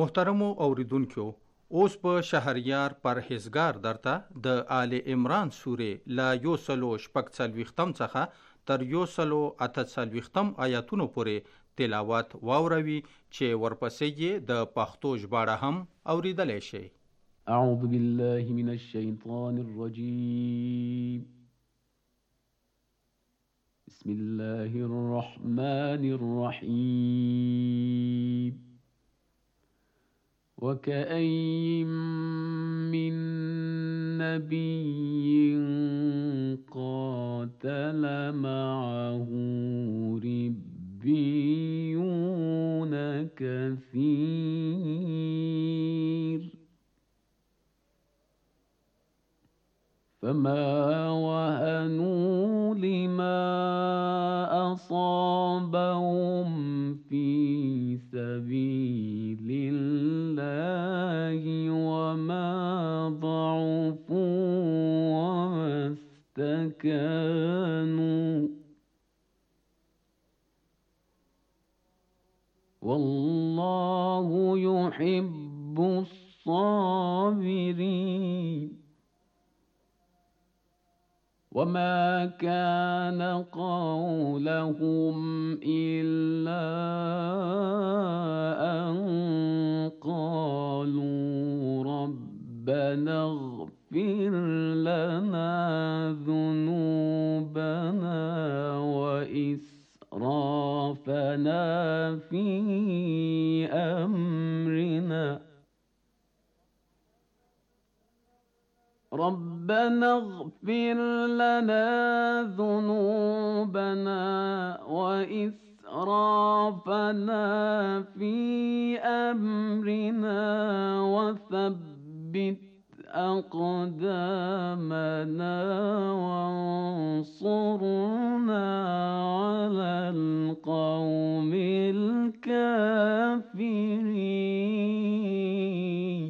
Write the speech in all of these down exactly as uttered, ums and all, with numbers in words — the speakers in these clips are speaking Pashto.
محترمو اوریدونکو، اوس په شهریار پرهیزګار درته د آل عمران سورې لا یو سلو شپږ څلوېښتم څخه تر یو سلو اته څلوېښتم آیاتونو پورې تلاوت واوروي چې ورپسې یې د پښتو ژباړه هم اوریدلی شئ. اعوذ بالله من الشیطان الرجیم. بسم الله الرحمن الرحیم. وكأين من نبي قاتل معه ربيون كثير فما وهنوا لما أصابهم في سبيل الله وما ضعفوا وما استكانوا والله يحب الصابرين. وما كان قولهم إلا أن قالوا ربنا اغفر لنا ذنوبنا وإسرافنا في أمرنا ربنا اغفر لنا ذنوبنا وإسرافنا في أمرنا وثبت أقدامنا وانصرنا على القوم الكافرين.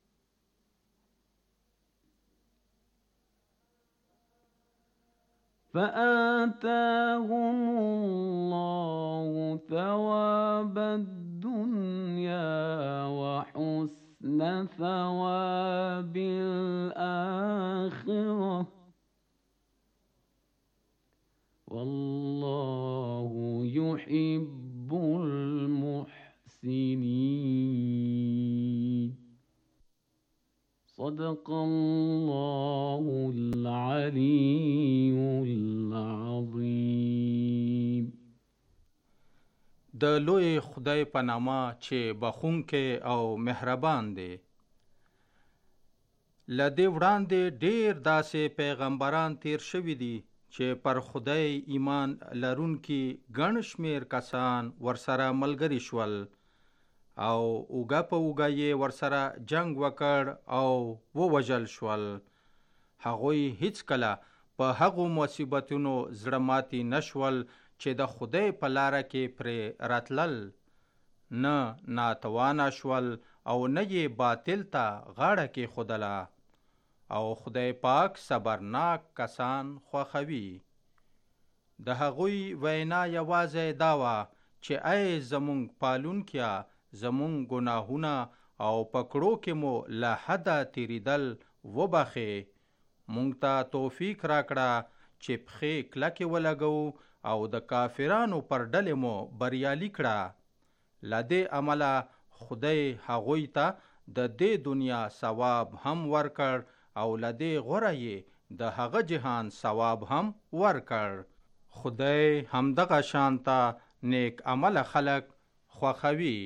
فآتاهم الله ثواب الدنيا وحسن ثواب الآخرة والله يحب المحسنين. صدق الله العلي العظيم. د لوی خدای په نامه چې بخښونکی او مهربان دی. له دې وړاندې ډېر داسې پیغمبران تیر شوي دي چې پر خدای ایمان لرونکي ګڼ شمېر کسان ورسره ملګري شول او اوږه په اوږه یې ورسره جنگ وکړ او ووژل شول. هغوی هیڅکله په هغو مصیبتونو زړه ماتي نشول چې د خدای په لاره کې پرې راتلل، نه ناتوانه شول او نه یې باطل ته غاړه کېښودله. او خدای پاک صبرناک کسان خوښوي. د هغوی وینا یوازې دا وه چې ای زمونږ پالونکیه، زمونږ ګناهونه او پکړو کې مو له حده تیریدل وبخې. مونږ ته توفیق راکړه چې پښې کلکې ولګو او د کافرانو پر ډلې مو بریالي کړه. له دې عمله خدای هغوی ته د دې دنیا ثواب هم ورکړ او له دې غوره یې د هغه جهان ثواب هم ورکړ. خدای همدغه شانته نیک عمل خلق خوښوي.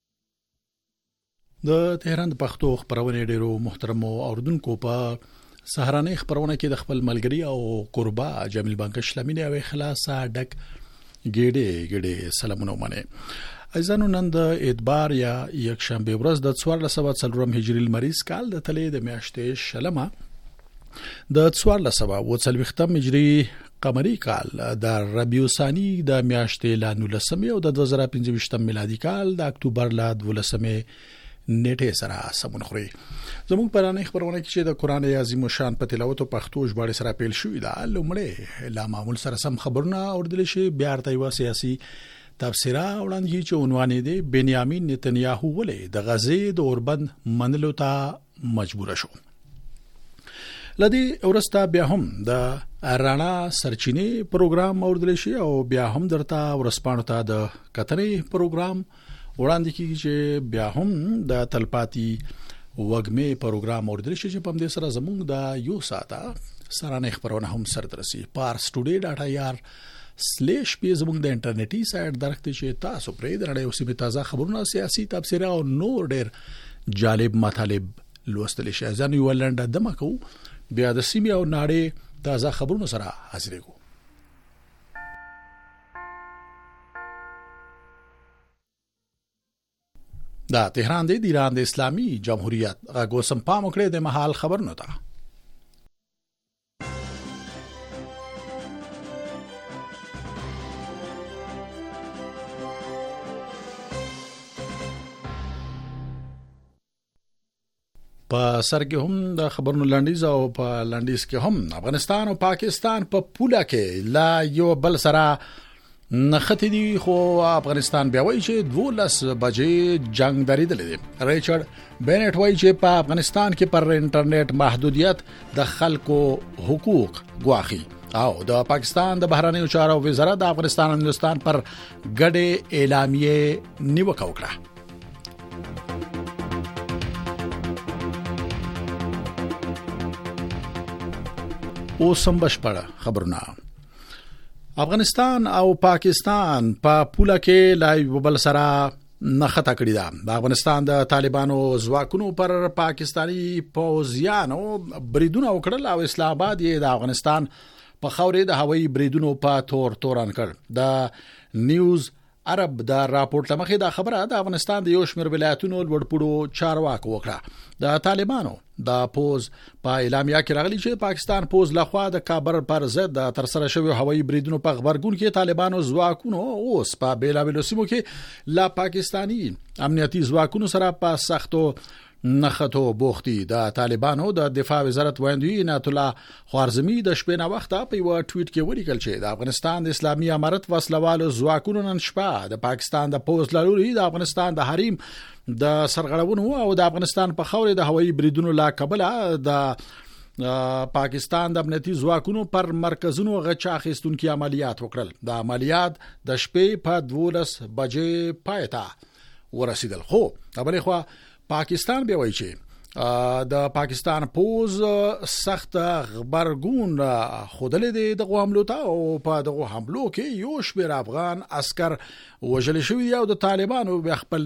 د تهران د پښتو خبرونه ډیرو محترمو اوردونکو په سهارنۍ خبرونه کې د خپل ملګری او قربا جمیل بانکش لمینه او خلاصه ډک ګډه ګډه سلامونه منه. ایزانو نن د اتبار یا یک شنبه ورځ د څوارلس سوه څلورم هجری لمریز کال د تلې د میاشتې شلمه د څوارلس سوه اوه څلوېښتم هجری قمری کال د ربیع الثانی د میاشتې لا نولسمه او د دوه زره پنځه ویشتم میلادي کال د اکتوبر لا دولسمه نیټه سره سمون خوري. زموږ پرانه خبرونه کې چې د قران عظیم شان په تلاوت او پښتو ژباړې سره پیل شوې ده، لومړی لا معمول سره سم خبرونه اوردل شي، بیا ارته یو سیاسي تبصره وړاندې چې عنوان دی بنیامین نتنیاهو ولې د غزې د اوربند منلو ته مجبور شو. لدی ورستا بیا هم د رانا سرچینې پروګرام اوردل شي او بیا هم درته ورسپانو ته د کتنې پروګرام وړاندې کیږي چې بیا هم د تلپاتي وګمې پروګرام اوردل شي چې په دې سره زموږ د یو ساعته سرانه خبرونه هم سر درسي پارس ټوډے ډاټا یار سلیش پی زموږ د انټرنیټي سایت درخته چې تاسو پرې درنه اوسې په تازه خبرونه سیاسي تبصره او نور ډېر جالب مطالب لوستل شي. ځان یو لنډه دمه کو بیا د سیمه او ناړې تازه خبرونه سره حاضر کو. دا تهران دی د ایران د اسلامي جمهوریت غوږ سم پام کړی د محل خبرونه ده. په سر کې هم د خبرونو لنډیز او په لنډیز کې هم افغانستان او پاکستان په پوله کې لا یو بل سره نختی دي خو افغانستان بیا وایي چې دولس بجې جنگ دریدل دي. ریچارډ بینټ وایي چې په افغانستان کې پر انټرنیټ محدودیت د خلکو حقوق ګواخي او د پاکستان د بهرنیو چارو وزارت د افغانستان او هندوستان پر ګډه اعلامیه نیوکه وکړه. او سم بشپړه خبرونه. افغانستان او پاکستان په پوله کې لا یو بل سره نخته کړی ده. د افغانستان د طالبانو ځواکونو پر پاکستانی پوځیانو بریدونه وکړل او اسلام آباد یې د افغانستان په خاورې د هوایي بریدونو په تور توران کړ. د نیوز عرب د راپورټ لمخې دا خبره د افغانستان د یو شمېر ولایتونو لوړپوړو چارواکو وکړه. د طالبانو د پوز په اعلامیه کې راغلی چې پاکستان پوز لخوا د کابل پر ضد د ترسره شوی هوایي بریدونو په خبرګون کې طالبانو ځواکونو اوس په بیلابیلو سیمو کې لا پاکستانی امنیتي ځواکونو سره په سختو نخته بوختي. د طالبانو د دفاع وزارت وایندوی عنایت الله خوارزمی د شپې نه وخت په یو ټویټ کې ولیکل چې د افغانستان د اسلامي امارت وسلوالو ځواکونو نن شپه د پاکستان د پوز لوري د افغانستان د حریم د سرغړونو او د افغانستان په خاورې د هوایي بریدونو لا قبل د پاکستان د امنیتي ځواکونو پر مرکزونو غچا اخیستونکو عملیات وکړل. د عملیات د شپې په دولس بجې پایته ورسیدل. خو خبرې خو پاکستان به وایي چې د پاکستان پوز سخت خبرګون خودلې دي د حملو ته او په دغه حملو کې یو شمېر افغان عسكر وژل شوی دی او د طالبانو به خپل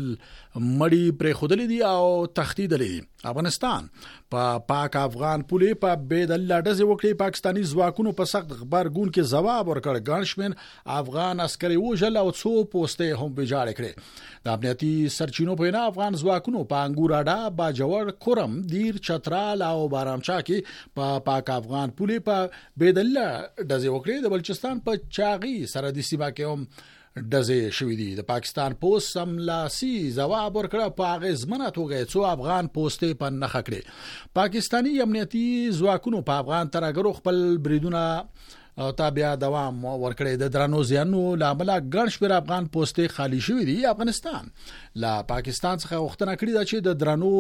مړی پر خودلې دي او تخدید لري. افغانستان په پاک افغان پولې په بيد الله دزه وکړي پاکستانی ځواکونو په سخت خبرګون کې جواب ورکړ. ګانشمن افغان عسكري وژل او څو پوسټه هم بجاړ کړي. د امنیتي سرچینو په نه افغان ځواکونو په انګوراډا باجوړ کورم دیر چترال او بارامچا کې په پاک افغان پولې په بيد الله دزه وکړي. د بلوچستان په چاغي سرحدي سیمه کې هم دزه شوې دي. د پاکستان پوس سملاسي جواب ورکړه په غزمنه توګه څو افغان پوسټې په نخ کړي. پاکستانی امنیتي ځواکونو په افغان ترګرو خپل بریدونه او تابع دوام ورکړي. د درنو زیانو لامل ګڼ شمېر افغان پوسټې خالی شوې دي. افغانستان لا پاکستان څخه غوښتنه کړې ده چې د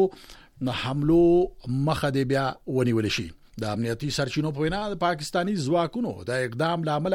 درنو حملو مخه دی بیا ونیول شي. د امنیتي سرچینو په وینا د پاکستانی ځواکونو د اقدام لامل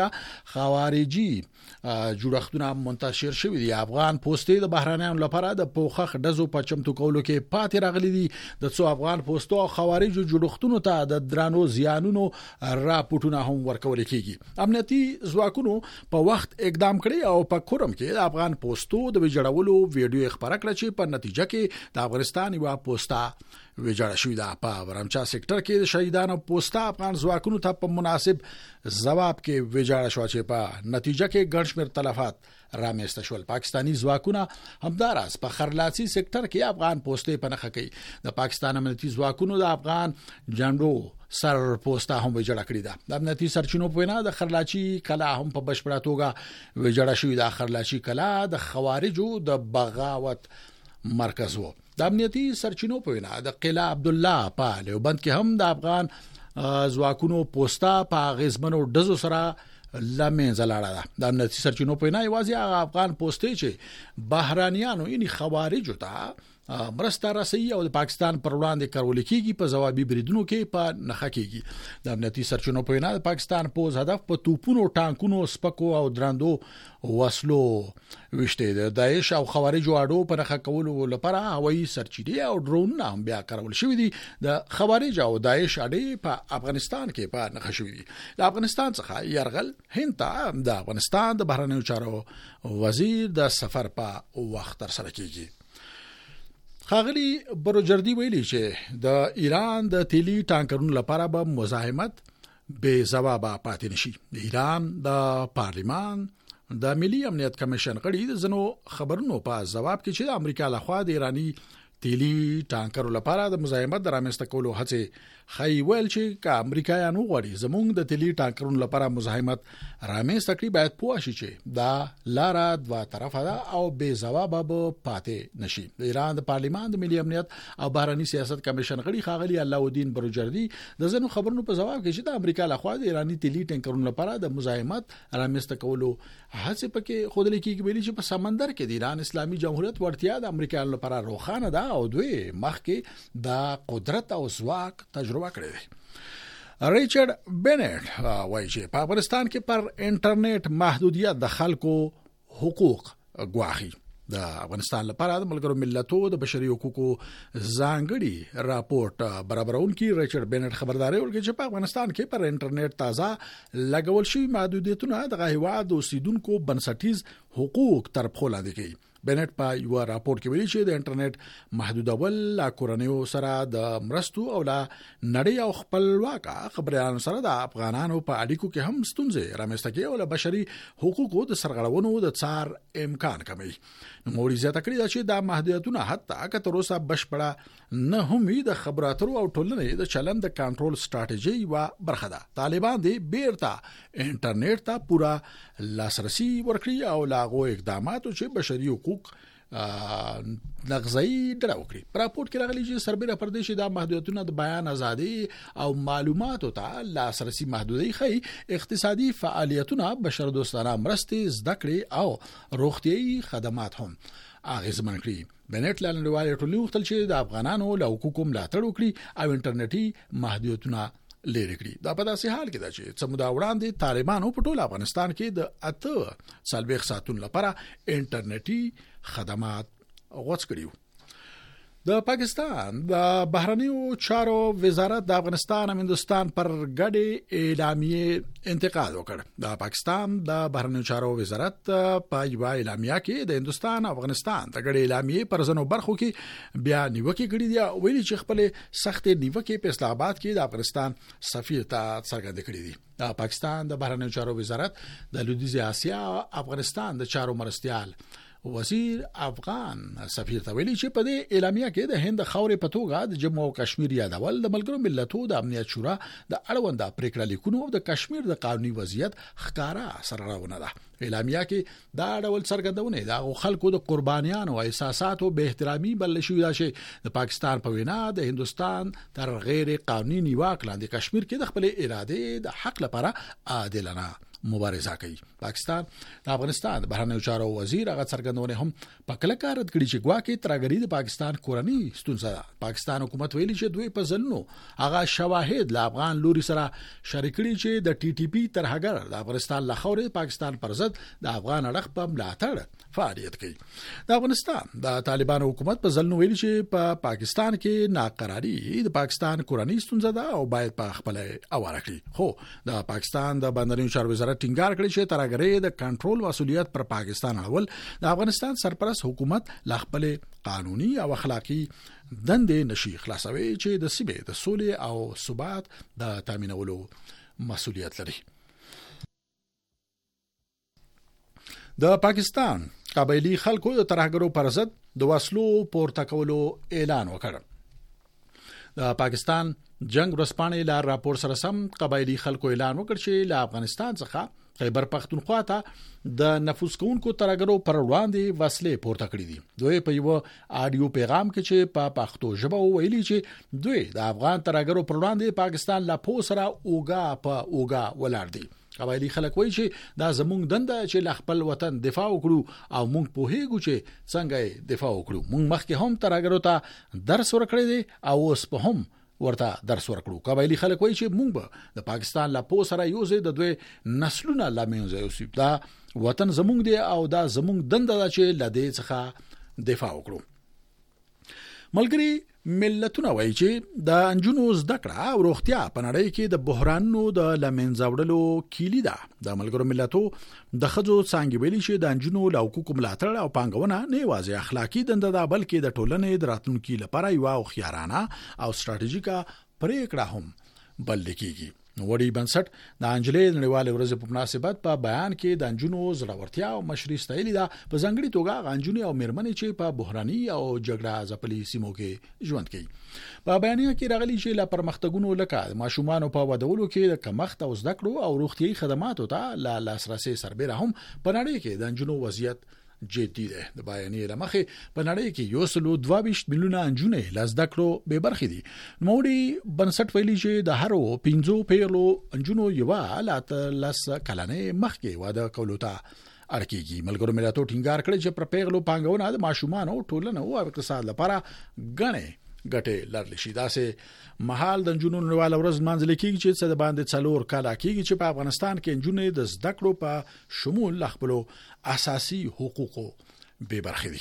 خوارجي جوړښتونه منتشر شوي دي. افغان پوسټې د بهرانيانو لپاره د پوخخ دزو په چمتو کولو کې پاتې راغلي دي. د څو افغان پوسټو او خوارجو جوړښتونو ته د درانو زیانونو راپورټونه هم ورکول کیږي. امنیتي ځواکونو په وخت اقدام کړي او په کورم کې د افغان پوسټو د ویجړولو ویډیو خبره کړه چې په نتیجه کې د افغانستان یو پوسټه ویجاړه شوې ده. په ورمچا سېکټر کې د شهیدانو پوسټه افغان ځواکونو ته په مناسب جواب کې ویجاړه شو چې په نتیجه کې ګڼ شمېر تلفات رامنځته شول. پاکستانی ځواکونه همداراز په خرلاچي سېکټر کې افغان پوسټې په نخښه کوي. د پاکستان امنیتي ځواکونو د افغان جنډو سر پوسټه هم ویجاړه کړې ده. د امنیتي سرچینو په وینا د خرلاچي کلا هم په بشپړه توګه ویجاړه شوې ده. خرلاچي کلا د خوارجو د بغاوت مرکز وو. د امنیتي سرچینو په وینا د قلعه عبد الله په لوبند کې هم د افغان ځواکونو پوسټه په غزمنو دزو سره لمن زلاړه ده. د امنیتي سرچینو په نه یوازې هغه افغان پوسټې چې بهرانيانو یعنی خوارجو ته مرسته راسي او د پاکستان پر وړاندې کارول کیږي په جوابي بریدونو کې په نخښه کیږي. د امنیتي سرچینو په نه د پاکستان پوز هدف په توپونو ټانکونو سپکو او دراندو وسلو وشته د داعش او خوارجو اډو په نخښه کولو لپاره هوایي سرچینې او ډرون هم بیا کارول شوې دي. د خوارج او داعش اډې په افغانستان کې په نخښه شوې دي. د افغانستان څخه يرغل هند ته د افغانستان د بهرنیو چارو وزیر د سفر په وخت تر سره کیږي. خاغلی بروجردی ویلي چې د ایران د تیلی ټانکرونو لپاره به مزاحمت به جواب پاتې نشي. د ایران د پارلیمان د ملي امنیت کمیشن غړي د زنو خبرونو په جواب کې چې د امریکا لخوا د ایرانی تیلی ټانکرونو لپاره د مزاحمت درامسته کولو هڅه خی ویل چې کا امریکایانو غواړي زموږ د تیلی ټانکرونو لپاره مزاحمت رامسته کړي باید پوه شي چې دا لاره دوا طرفه ده او به جواب به پاتې نشي. د ایران د پارلیمان د ملي امنیت او بهرنی سیاست کمیشن غړي خاغلی علاءالدین بروجردی د زنو خبرونو په جواب کې چې د امریکا لخوا د ایرانی تیلی ټانکرونو لپاره د مزاحمت رامسته کولو هڅه پکې خودل کېږي ویلي چې په سمندر کې د ایران اسلامي جمهوریت ورتیا د امریکایانو لپاره روښانه ده او دوی مخکې د قدرت او ځواک تجربه کړې ده. ریچارډ بینټ وایي چې په افغانستان کې پر انټرنیټ محدودیت د خلکو حقوق غواخي. د افغانستان لپاره د ملګرو ملتونو د بشري حقوقو ځانګړي راپورټ برابرونکي ریچارډ بینټ خبرداري ورکړي چې په افغانستان کې پر انټرنیټ تازه لګول شوی محدودیتونه د هیواد اوسیدونکو بنسټیز حقوق تر پښو لاندې کوي. بینټ په یو راپورټ کې ویلي چې د انټرنیټ محدودول لا کورنیو سره د مرستو او لا نړۍ او خپلواک خبريالانو سره د افغانانو په اړیکو کې هم ستونزې رامنځته کوي او د بشري حقوقو د سرغړونو د څار امکان کموي. نو موري زیاته کړی چې د محدودیتونو حتی که تر اوسه بشپړه نه هم د خبراتو او ټولنې د چلند د کنټرول ستراتیژي و برخه ده. طالبان دې بیرته انټرنیټ ته پورا لاسرسي ورکړي او لاغو اقداماتو چې بشري حقوق نغزي ډره وکړي. په راپورټ کې راغلي چې سربېره پردیش د محدودیتونو د بیان ازادي او معلوماتو ته لاسرسي محدودي خي اقتصادي فعالیتونه بشر دوستانه مرستې زده کړې او روغتيایي خدمات هم اغیزمن کړي. بنټ لاندې ټولنې وختل چې د افغانانو له حقوقو ملاتړ وکړي او انټرنیټي محدودیتونه لری کړی. دا په داسې حال کې ده چې څومره وړاندې طالبانو په ټول افغانستان کې د اته سالبېخ ساتون لپاره انټرنیټي خدمات غوڅ کړیو. د پاکستان د بهرنیو چارو وزارت د افغانستان او هندستان پر ګډې اعلامیې انتقاد وکړ. د پاکستان د بهرنیو چارو وزارت په یو اعلامیه کې د هندستان او افغانستان د ګډې اعلامیې پر ځنو برخو کې بیا نیوکه کړې دي. ویلي چې خپل سخت نیوکه په اسلام آباد کې د افغانستان سفیر ته څرګند کړې دي. د پاکستان د بهرنیو چارو وزارت د لویدیځ اسیا افغانستان د چارو مرستيال وزیر افغان سفیر ته ویلي چې په دې اعلامیه کې د هند خاورې په توګه د جمهور او کشمیر یادول د ملګرو ملتونو د امنیت شورا د اړوند پریکړه لیکونو او د کشمیر د قانوني وضعیت ښکارا سرغړونه ده. اعلامیه کې دا ډول څرګندونه د خلکو د قربانیانو او احساساتو به احترامي بل شوې ده چې د پاکستان په وینا د هندستان تر غیر قانوني نیواک لاندې کشمیر کې د خپل اراده د حق لپاره عادلانه مبارزه کوي. پاکستان د افغانستان د بهرنیو چارو وزیر هغه څرګندونه هم په کله کار رد کړی چې ګواکې ترګری د پاکستان کورنی ستونزه ده. پاکستان حکومت ویلي چې دوی په ځلنو هغه شواهد ل افغان لوري سره شریک کړي چې د ټي ټي پی ترهګر د افغانستان لخوا پاکستان پر ضد د افغان اړخ په ملاتړ فعالیت کوي. د افغانستان د طالبانو حکومت په ځلنو ویلي چې په پا پاکستان کې ناقراری د پاکستان کورنی ستونزه ده او باید په خپل اواره کړي. خو د پاکستان د بهرنیو چارو وزارت ټینګار کړی چې ترګری د کنټرول مسولیت پر پاکستان اول د افغانستان سرپرست حکومت لا خپل قانوني او اخلاقی دندې نشي خلاصوي چې د سیمې د سولې او ثبات د تامینولو مسولیت لري. د پاکستان قبایلی خلکو د ترهګرو پر ضد د وسلو پورته کولو اعلان وکړ. د پاکستان جنگ ورسپانې لار راپور سره سم قبایلی خلکو اعلان وکړ چې له افغانستان څخه خیبر پختونخوا ته د نفوذ کوونکو ترګرو پر وړاندې وسلې پورته کړې دي. دوی په یو آډیو پیغام کې چې په پښتو ژبه ویلي چې دوی د افغان ترګرو پر وړاندې پاکستان لا پو سره اوګه په اوګه ولاړ دي. قبایلی خلک وایي چې دا زموږ دنده چې ل خپل وطن دفاع وکړو او موږ په هیګو چې څنګه دفاع وکړو. موږ مخکې هم ترګرو ته درس ورکړی دی او اوس په هم ورته درس ورکړو. قبایلی خلک وایي چې موږ به د پاکستان لا پو سره یو ځای د دوی نسلونه لا مینځو یوسف دا وطن زموږ دی او دا زموږ دنده ده چې لدې څخه دفاع وکړو. ملګری ملتونه وایي چې د انجونو زده کړه او روغتیا په نړۍ کې د بحرانونو د لمنځاوړلو کیلي ده. د ملګرو ملتو د خځو څنګه ویلي چې د انجونو له حقوقو ملاتړ او پانګونه نه یوازې اخلاقی دنده ده بلکې د ټولنې د راتلونکو لپاره یو خيارانه او ستراتیژیکه پریکړه هم بل لیکيږي. وړي بنسټ د انجلې نړیوالې ورځې په مناسبت په بیان کې د انجونو زړورتیا او مشري ستایلی ده په ځانګړي توګه غنجونی او میرمنې چې په بحراني او جګړه ځپلي سیمو کې ژوند کوي. په بیانیه کې راغلي چې لا پرمختګونو لکه ماشومان په ودولو کې د کمښت او زده کړو او روغتيایي خدماتو ته لا لاسرسي سربېره هم په نړۍ کې د انجونو وضعیت جدي ده. د بیانیه لمخې په نړۍ کې یو سلو دوه ویشت میلیونه انجونې لزده کړو به برخې دي. نوړي بنسټ ویلي چې د هرو پنځو پیلو انجونو یو لات لس کلنې مخکې واده کولو ته ارکیږي. ملګرو ملتونو ټینګار کړی چې پر پیغلو پانګونه د ماشومان او ټولنه او اقتصاد لپاره غنې ګټه لرل شي. داسې محل د انجونو نړیواله ورځ منځل کېږي چې څه د باندې څلور کاله کېږي چې په افغانستان کې انجونې د زده کړو په شمول خپل اساسي حقوقو به برخې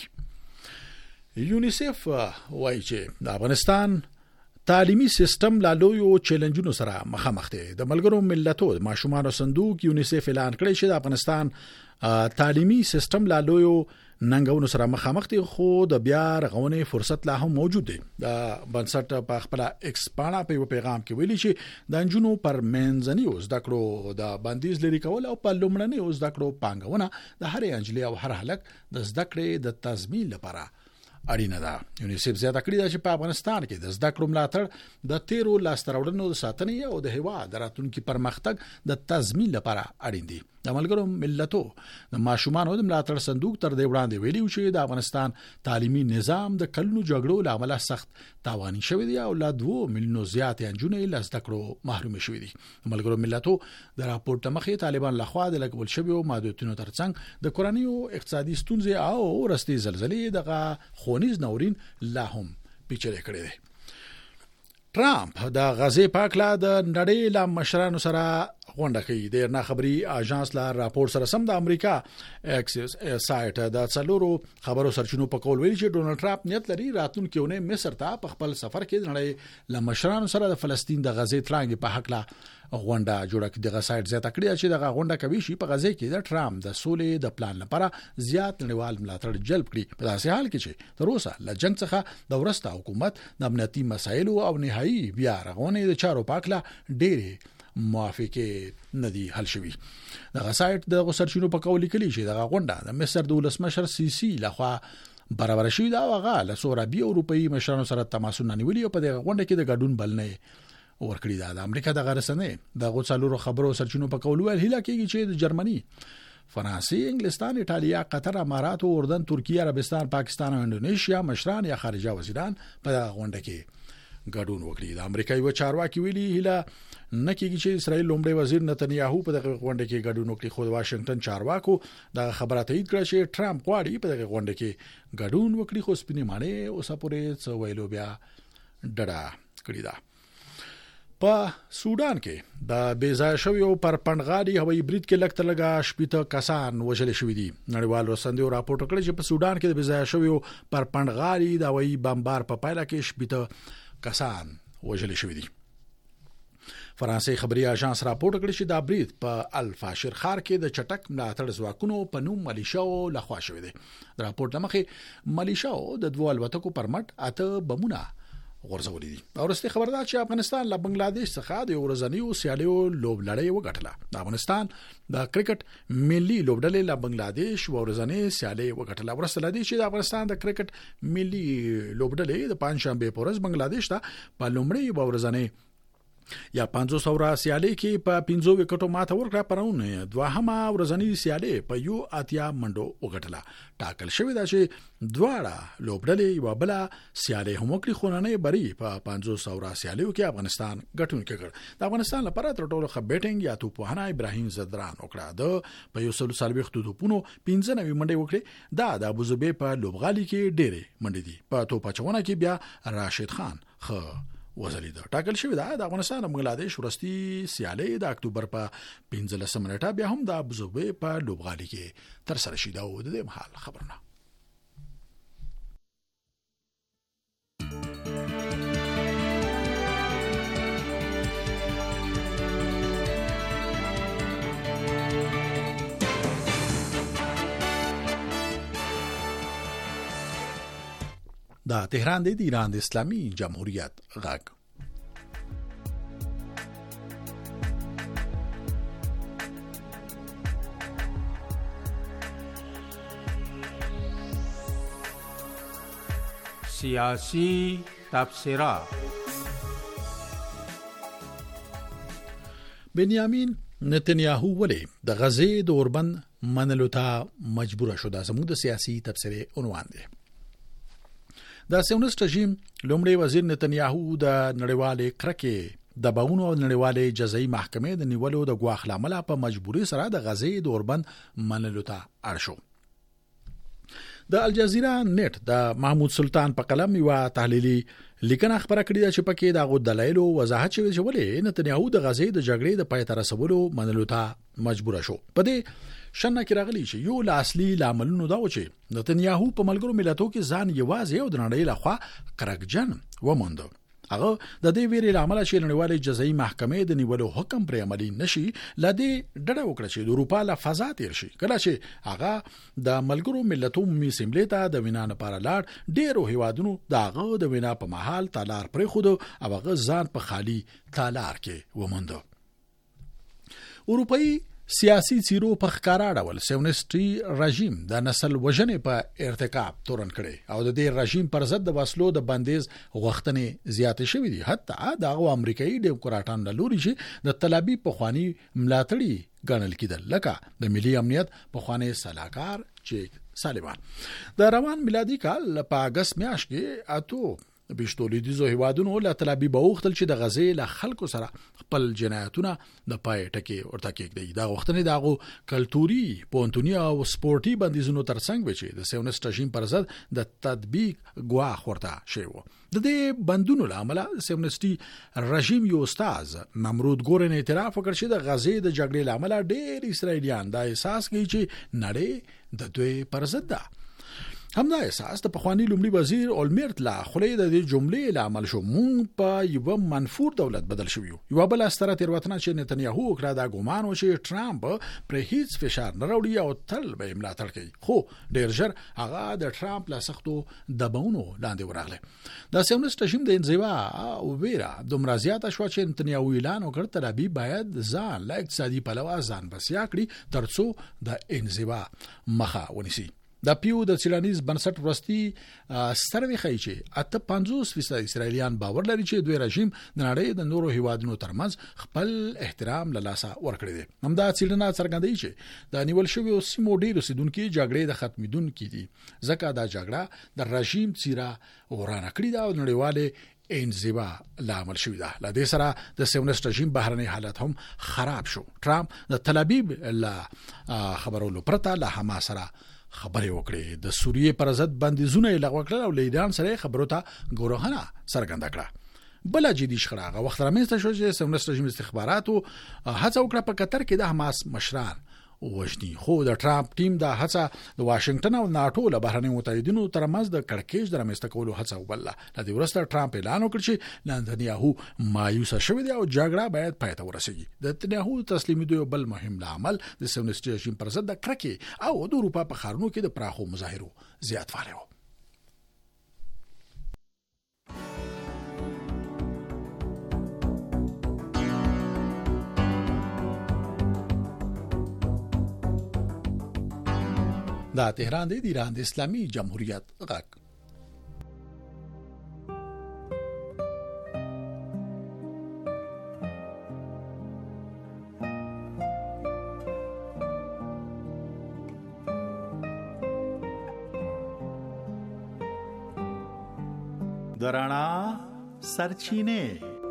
دي. یونیسف وایي چې د افغانستان تعلیمي سیستم لا لویو چیلنجونو سره مخامخ دی. د ملګرو ملتونو ماشومان صندوق یونیسف اعلان کړی چې د افغانستان تعلیمي سیستم لا لویو ننګونو سره مخامخ دي خو د بیا رغونې فرصت لا هم موجود دی. د بنسټ په خپل ایکسپانا په پیغام کې ویلي چې د انجونو پر منځني زده کړو د بندیز لري کول او په لومړني زده کړو پانګونه د هر انجلي او هر هلک د زده کړې د تضمین لپاره اړینه ده. یونیسف زیاته کړې ده چې په افغانستان کې د زده کړو ملاتړ د تیرو لاستراوړنو د ساتنې او د هیواد د راتلونکو پرمختګ د تضمین لپاره اړین دي. د ملګرو ملتو د ماشومان د ملاتړ صندوق تر دې وړاندې ویلي چې د افغانستان تعلیمي نظام د کلونو جګړو له امله سخت تاواني شوی دی او لا دوه میلیونو زیات انجونې له زده کړو محروم شوی دي. ملګرو ملتو د راپورټ مخې طالبان لخوا د لګول شویو محدودیتونو ترڅنګ د کورنۍ او اقتصادي ستونزې او ورستي زلزلې دغه خونیز نورین لا هم پیچلې کړې دي. ټرامپ د غزې پاکلا د نړۍ له مشرانو سره غونډه کوي. د نه خبري اژانس لا راپور سره سم د امریکا ایکسس سایت د څلورو خبرو سرچینو په کول ویل چې ډونالد ټرامپ نیت لري راتلونکي ونه مصر ته په خپل سفر کې د نړۍ له مشرانو سره د فلسطین د غزې ترانګ په حق لا غونډه جوړه کړي. دغه سایت زیاته کړی چې دغه غونډه کوي شي په غزې کې د ټرامپ د سولې د پلان لپاره زیات نړیوال ملاتړ جلب کړي. په داسې حال کې چې تر اوسه له جنگ څخه د ورسته حکومت د امنیتي مسایلو او نهایی بیا رغونې د چارو پاکلا ډېری موافقه ندي حل شوی. دغه سایت د سرچینو په کول لیکلي چې دغه غونډه د مصر د ولسمشر سیسی لخوا برابر شوی دا وغه له سورابي اروپאי مشرانو سره تماسونه نیولې او په دغه غونډه کې د ګډون بلنې ورکړی دا. د امریکا د غرسنې د غوڅالو خبرو سرچینو په کول ویل هله کېږي چې د جرمني، فرانسې، انګلستان، ایتالیا، قطر، امارات، اردن، ترکیه، عربستان، پاکستان او انډونیشیا مشران یا خارجه وزیران په غونډه کې ګډون وکړي. د امریکایي و چارواکي ویلي هله نه کېږي چې اسرائیل لومړی وزیر نتنیاهو په دغه غونډه کې ګډون وکړي خو د واشنگټن چارواکو د خبره تایید کړه چې ټرامپ غواړي په دغه غونډه کې ګډون وکړي خو سپینې معنی اوسه پورې څه ویلو بیا ډډه کړی ده. په سودان کې د بیځای شویو پر پندغالي هوایي برید کې لکه لګا شپږ کسان وژل شوی دي. نړیوال رسنیو راپورټ کړی چې په سودان کې د بیځای شویو پر پندغالي د هوایي بمبار په پایله کې شپږ کسان وژل شوی دي. فرانسې خبري اژانس راپورټ کړی چې دا برید په الفاشر ښار کې د چټک ملاتړ ځواکونو په نوم ملیشاو لخوا شوی دی. د راپورټ لمخې ملیشاو د دوه الوتکو پر مټ اته بمونه غورځولې دي. او رسمي خبر ده چې افغانستان له بنگلاديش څخه د ورځنیو سیالیو لوبلړۍ وګټله. د افغانستان د کرکټ ملي لوبډلې له بنگلاديش ورځنۍ سیالي وګټله. ورسته لدی چې د افغانستان د کرکټ ملي لوبډلې د پنځشنبه په ورځ بنگلاديش ته په لومړی ورځنۍ یا پنځوس اورا سیالي کې په پنځو وکټو ماته ورکړه. پرونه دوهمه ورځنی سیالي په یو اتیا منډو وګټله. ټاکل شوی دا چې دواړه لوبډلې یو بل سیالي هم وکړي، خو نه بری په پنځوس اورا سیالیو کې افغانستان ګټونکی کړ. د افغانستان لپاره تر ټولو ښه بیټینګ یا توپوهنه ابراهیم زدران وکړه. د په یو سل سالويختو توپونو پنځه نوي منډې وکړي. دا د ابوظبي په لوبغالي کې ډېرې منډې دي. په توپچونه کې بیا راشد خان خ وزلید. ټاکل شوی دا د افغانستان او بنگلاديش ورستي سیالي د اکتوبر په پنځلسمه نیټه بیا هم د ابوظبي په لوبغالي کې تر سره شي. دا د دې محل خبرونه. دا تهران دی د ایران د اسلامي جمهوریت غږ. سیاسی تبصره. بنیامین نتنیاهو ولې د غزې د اوربند منلو ته مجبور شو؟ دا زموږ د سیاسي تبصره عنوان دی. د سیونست رژیم لومړی وزیر نتنیاهو د نړیوالې کرکې د باونو او نړیوالې جزایي محکمې د نیولو د ګواښ لامل په مجبوري سره د غزې د اوربند منلو ته اړ شو. د الجزیره نت د محمود سلطان په قلم یو تحلیلي لیکنه خبره کړې ده چې پکې د غو دلایل او وضاحت شوی چې ولې نتنیاهو د غزې د جګړې د پای ته رسولو منلو ته مجبور شو. په دې شنه کې راغلی چې یو لاصلي لاملونو دا و چې نتنیاهو په ملګرو ملتونو کې ځان یوازې او د نړۍ لخوا کرکجن وموند. هغه د دې ویرې لامل چې نړیوالې جزایي محکمې د نیولو حکم پر عملي نشي لدې ډډه وکړه چې د اروپا له فضا تیر شي. کله چې هغه د ملګرو ملتونو می سیملې ته د وینا لپاره لاړ، ډېرو هیوادونو داغه د وینا په محل تالار پرې خود او هغه ځان په خالی تالار کې وموند. اروپאי سیاسي چیرو په ښکارا ډول سیونستي رژیم د نسل وژنې په ارتکاب تورن کړي او د دې رژیم پر ضد د وسلو د بندیز غوښتنې زیاتې شوې دي. حتی د امریکایي ډیموکراټانو له لوري چې د طل ابیب په خواني ملاتړي ګڼل کېدل، لکه د ملي امنیت په خواني سلاکار چیک سالیوان. د روان میلادي کال په اگست میاشت کې اتو بشتولې دي زو هیوادونو له طل ابیب وغوښتل چې د غزې له خلکو سره خپل جنایتونه د پای ټکی ورته کېږي. دا غوښتنې دغه کلتوري، پونتونی او سپورتي بندیزونو ترڅنګ وچې د سیونست رژیم پر ضد د تطبیق ګواښ ورته شوی و. د دې بندونو لامل سیونستي رژیم یو استاد نمرود ګورن اعتراف وکړ چې د غزې د جګړې لامل ډېر اسرائیلیان دا احساس کوي چې نړۍ د دوی پر ضد ده. همدا احساس د پخوانی لومړي وزیر اولمرت لا خلې د دې جملې لامل شو. مونږ په یو منفور دولت بدل شو. یو بل ستره تیروتنه چې نتنیاهو وکړه دا ګومان و چې ټرامپ پر هیڅ فشار نه راوړي او تل به ملاتړ کوي، خو ډېر ژر هغه د ټرامپ له سختو دباونو لاندې ورغله. د سیونست رژیم د انزوا او ویرا دومره زیاته شو چې نتنیاهو اعلان وکړ تل ابي باید ځان له اقتصادي پلوه ځان بسیا کړي ترڅو د انزوا مخه ونیسي. د پیو د چلانیز بنسټ ورستي سروي خي چې اته پنځوس فیصد اسرائیلیان باور لري چې دوی رژیم د نړۍ د نورو هیوادونو ترمنځ خپل احترام له لاسه ورکړي دي. همدا چلنا څرګندوي چې د نیول شوی سیمو ډیرو سیدونکو جګړې د ختمېدونکو دي، ځکه دا جګړه د رژیم چیرې ورانه کړې ده او نړیواله انزوا لامل شوی ده. ل دې سره د سیونست رژیم بهرنی حالت هم خراب شو. ټرامپ د تل ابیب لا خبرولو پرته له حماس سره خبرې وکړې، د سوریې پر ضد بندیزونه لغوه کړل او ایران سره خبرو ته ګورهنه څرګنده کړه. بل جدي شخړه هغه وخت رامنځته شو چې سیونست رژیم استخباراتو هڅه وکړه په قطر کې د حماس مشران وژني، خو د ټرامپ ټیم د هڅه د واشنگټن او ناتو له بهرنیو متحدینو ترمنځ د کړکېچ د رامنځته کولو هڅه وکړه. د دې وروسته ټرامپ اعلان وکړ چې نتنیاهو مایوس شوی دی او جګړه باید پای ته ورسیږي. د نتنیاهو تسلیمېدو یو بل مهم عامل د سیونست رژیم پر ضد د کرکې او د اروپا په ښارونو کې د پراخو مظاهرو زیاتوالی و. دا تهران دی د ایران د اسلامي جمهوریت غږ. د رڼا سرچینې.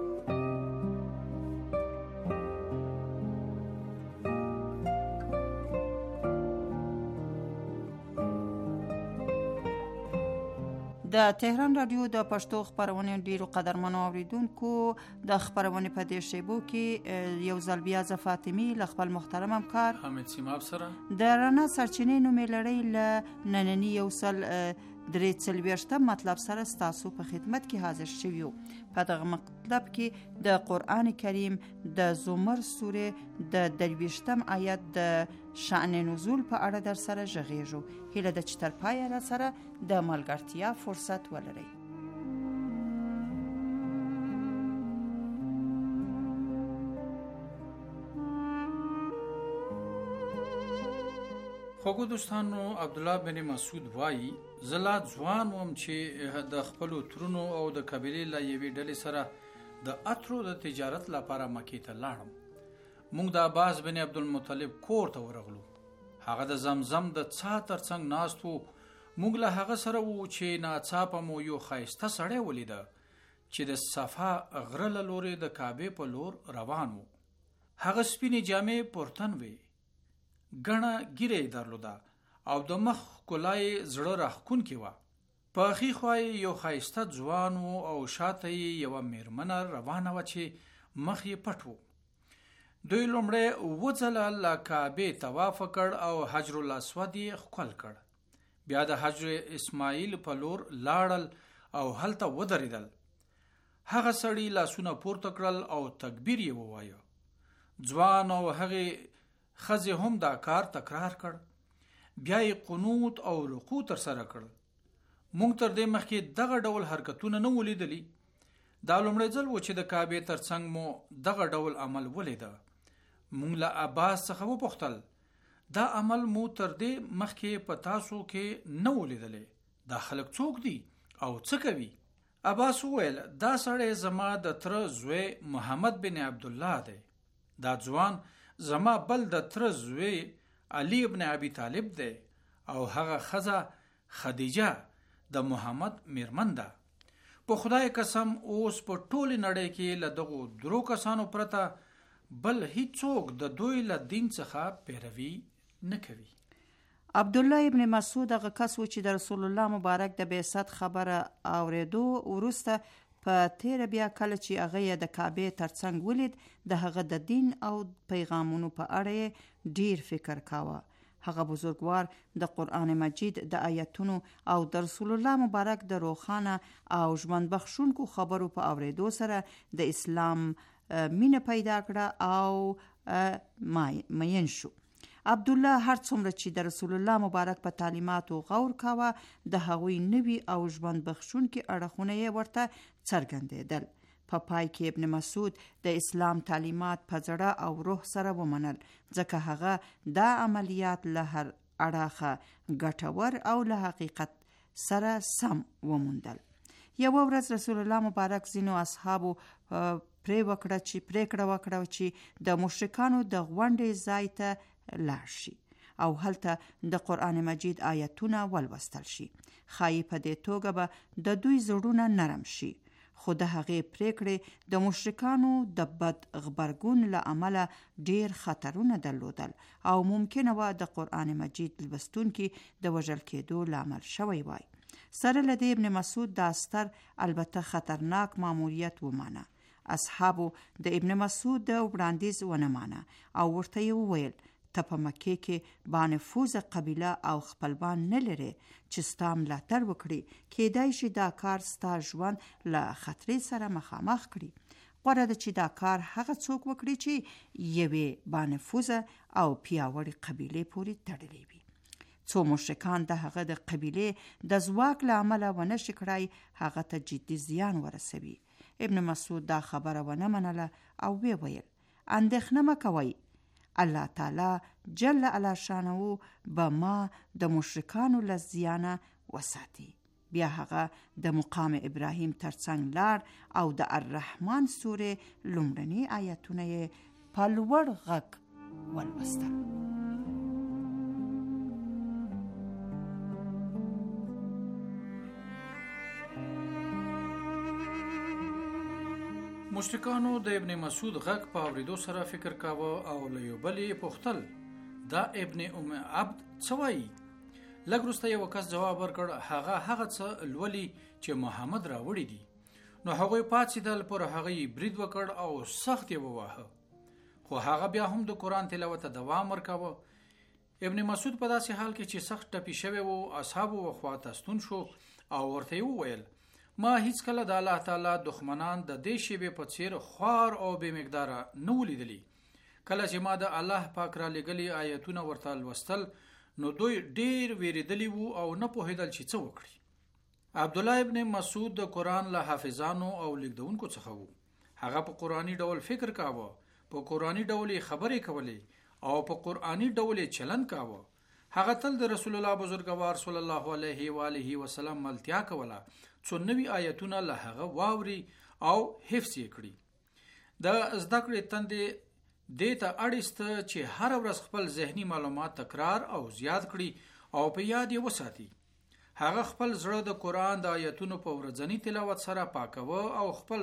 د تهران رادیو د پښتو خبرونه ډیرو قدرمنو اوریدونکو د خبرونه په دې شیبو کې یو ځل بیا ز فاطمی ل خپل محترم همکار حمید سیماب سره د رڼا سرچینې نو ملړی ل نننی یو سل درې څلوېښتم مطلب سره ستاسو په خدمت کې حاضر شویو. په دغه مطلب کې د قرآن کریم د زمر سورې د درویشتم آیت د شأن نزول په اړه در سره ژغېږو. هیله ده چې تر پایه را سره د ملګرتیا فرصت ولرئ. خوږو دوستانو، عبدالله بن مسعود وایي زه لا ځوان وم چې د خپلو ترونو او د قبیلې له یوې ډلې سره د عطرو د تجارت لپاره مکې ته لاړم. موږ د عباس بن عبدالمطلب کور ته ورغلو. هغه د زمزم د څا تر څنګ ناست و. موږ له هغه سره وو چې ناڅاپه مو یو ښایسته سړی ولیده چې د صفا غره له لورې د کعبې په لور روان و. هغه سپینې جامې پر تن وې، ګڼه ږیره یې درلوده او د مخ ښکلا یې زړه راښکونکې وه. په ښي خوا یې یو ښایسته ځوان و او شاته یې یوه میرمنه روانه وه چې مخ یې پټ و. دوی لومړی اووه ځله له کعبې طواف وکړ او حجر الاسود یې ښکل کړ. بیا د حجر اسماعیل په لور لاړل او هلته ودرېدل. هغه سړي لاسونه پورته کړل او تکبیر یې ووایه. ځوان او هغې ښځې هم دا کار تکرار کړ. بیا یې قنوت او رکوع تر سره کړ. موږ تر دې مخکې دغه ډول حرکتونه نه ولیدلي. دا لومړی ځل و چې د کعبې تر څنګ مو دغه ډول عمل ولیده. موږ له عباس څخه وپوښتل دا عمل مو تر دې مخکې په تاسو کې نه ولیدلی. دا خلک څوک دي او څه کوي؟ عباس وویل دا سړی زما د تره زوی محمد بن عبدالله دی. دا ځوان زما بل د تره زوی علی ابن ابي طالب دی او هغه ښځه خدیجه د محمد میرمن ده. په خدای قسم اوس په ټولې نړۍ کې له دغو درو کسانو پرته بل هیڅوک د دوی له دین څخه پیروي نه کوي. عبدالله ابن مسعود هغه کس و چې د رسول الله مبارک د بعثت خبره اوریدو وروسته په تیره بیا کله چې هغه د کعبې ترڅنګ ولید د هغه د دین او پیغامونو په اړه ډیر فکر کاوه. هغه بزرګوار د قرآن مجید د آیتونو او د رسول الله مبارک د روښانه او ژوند بخښونکو خبرو په اوریدو سره د اسلام مینه پیدا کړه او مین شو. عبدالله هر څومره چې د رسول الله مبارک په تعلیماتو غور کاوه د هغوی نوي او ژوند بخښونکي اړخونه یې ورته څرګندېدل. په پای کې ابن مسعود د اسلام تعلیمات په زړه او روح سره ومنل، ځکه هغه دا عملیات له هر اړخه ګټور او له حقیقت سره سم وموندل. یوه ورځ رسول الله مبارک ځینو اصحابو پرې وکړه چې پرېکړه وکړه چې د مشرکانو د غونډې ځای ته لاړ شي او هلته د قرآن مجید آیتونه ولوستل شي. ښایي په دې توګه به د دوی زړونه نرم شي. خو د هغې پرېکړې د مشرکانو د بد غبرګون له امله ډیر خطرونه درلودل او ممکنه وه د قرآن مجید لوستونکي د وژل کېدو لامل شوی وای. سره له دې ابن مسعود دا ستر البته خطرناک ماموریت ومانه. اصحابو د ابن مسعود د وړاندیز ونه مانه او ورته یې وویل ته په مکې کې با نفوذه قبیله او خپلوان نه لرې چې ستا ملاتړ وکړي. کیدای شي دا کار ستا ژوند له خطرې سره مخامخ کړي. غوره ده چې دا کار هغه څوک وکړي چې یوې با نفوذه او پیاوړې قبیلې پورې تړلې وي. څو مشرکان د هغه د قبیلې د ځواک له امله ونه شي کړای هغه ته جدي زیان ورسوي. ابن مسعود دا خبره ونه منله او وی ویل اندېښنه مه کوئ، الله تعالی جل علا شانه به ما د مشرکانو له زیانه وساتي. بیا هغه د مقام ابراهیم ترڅنګ لاړ او د الرحمن سورې لومړني آیتونه یې په لوړ غږ ولوستل. مشرکانو د ابن مسعود غږ په اوریدو سره فکر کاوه او له یو بل یې پوښتل دا ابن ام عبد څه وایي؟ لږ وروسته یو کس جواب ورکړ هغه هغه څه لولي چې محمد راوړي دي. نو هغوی پاڅېدل، پر هغه یې برید وکړ او سخت یې وواهه، خو هغه بیا هم د قرآن تلاوت ته دوام ورکاوه. ابن مسعود په داسې حال کې چې سخت ټپي شوی و اصحابو خواته ستون شو او ورته یې وویل ما هیڅ کله د الله تعالی دښمنان د دې شیبې په څیر خوار او بې مقداره نه ولیدلي. کله چې ما د الله پاک را لېږلي آیتونه ورته لوستل نو دوی ډېر ویریدلي وو او نه پوهېدل چې څه وکړي. عبد الله ابن مسعود د قرآن له حافظانو او لیکدونکو څخه وو. هغه په قرآني ډول فکر کاوه، په قرآني ډول خبرې کولې او په قرآني ډول چلند کاوه. هغه تل د رسول الله بزرګوار صلی الله علیه و آله وسلم ملتیا کوله څو نوي آیتونه له هغه واوري او حفظ یې کړي. د زده کړې تندې دې ته اړیسته چې هر ورځ خپل ذهني معلومات تکرار او زیات کړي او په یاد یې وساتي. هغه خپل زړه د قرآن د آیتونو په ورځني تلاوت سره پاکوه او خپل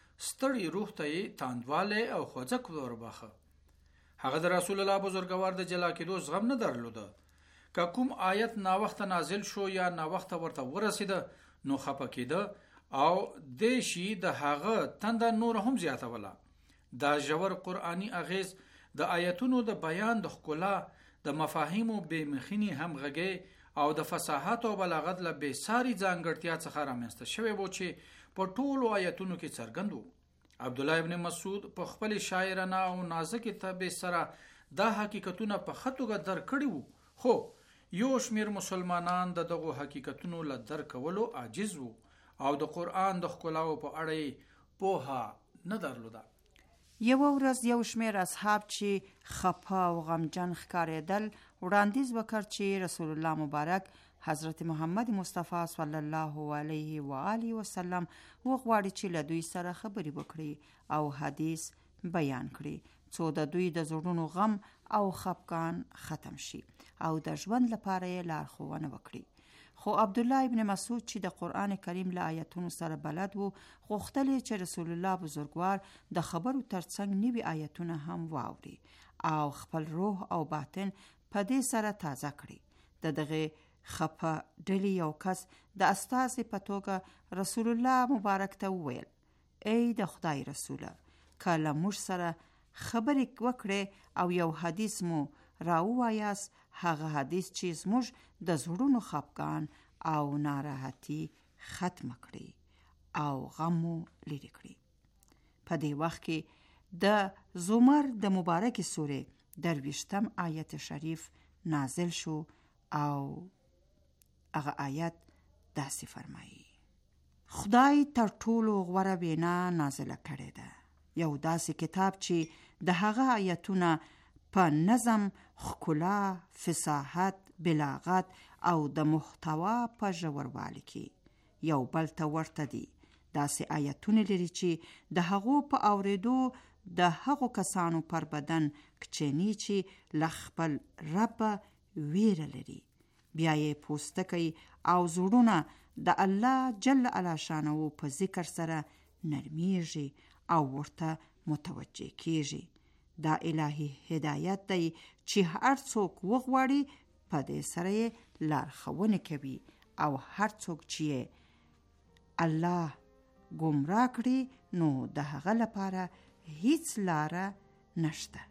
ستړي روح ته یې تاندواله او خوځښت وربخه. هغه د رسول الله بزرګوار د جلا کېدو زغم نه درلوده. که کوم آیت نا وخت نازل شو یا نا وخت ورته ورسېده نو خپه کېده او د شي د هغه تنده نور هم زیاتوله. دا ژور قرآني اغیز د آیتونو د بیان د ښکلا، د مفاهیمو بې مخینی همغږي او د فصاحت او بلاغت له بې ساري ځانګړتیا څخه رامنځته شوی و چې په ټولو آیتونو کې څرګند و. عبد الله ابن مسعود په خپل شاعرانه او نازکه طبع سره دا حقیقتونه په خطوګه در کړی وو، خو یو شمیر مسلمانان د دغو حقیقتونو له درک کولو عاجز وو او د قرآن د ښکلاو په اړه پوهه نه درلوده. یو ورځ یو شمیر اصحاب چې خپه او غمجن ښکارېدل وړاندیز وکړ چې رسول الله مبارک حضرت محمد مصطفی صلی الله علیه و آله وسلم وغواړي چې له دوی سره خبرې وکړي او حدیث بیان کړي څو د دوی د زړونو غم او خفګان ختم شي او د ژوند لپاره یې لارښوونه وکړي. خو عبد الله ابن مسعود چې د قرآن کریم له آیتونو سره بلد وو غوښتل چې رسول الله بزرګوار د خبرو ترڅنګ نوي آیتونه هم واوري او خپل روح او باطن په دې سره تازه کړي. د دغه خپه ډلې یو کس د استازي په توګه رسول الله مبارک ته وویل ای د خدای رسوله، کله موږ سره خبرې وکړې او یو حدیث مو راووایاست، هغه حدیث چې زموږ د زړونو خفګان او ناراحتي ختم کړي او غم مو لرې کړي. په دې وخت کې د زمر د مبارکې سورې درویشتم آیت شریف نازل شو او هغه آیت داسې فرمایي خدای تر ټولو غوره وینا نازله کړې ده، یو داسې کتاب چې د هغه آیتونه په نظم، ښکلا، فصاحت، بلاغت او د محتوا په ژوروالي کې یو بل ته ورته دي. داسې آیتونه لري چې د هغو په اوریدو د هغو کسانو پر بدن کچینی چې له خپل رب ویره لري، بیا یې پوستکی او زړونه د الله جل علا شانو په ذکر سره نرمیږي او ورته متوجه کیږي. دا الهی هدایت دی چې هر څوک وغواړي په دې سره یې لارښوونه کوي او هر څوک چې الله گمراه کړي نو د هغه لپاره هیڅ لاره نشته.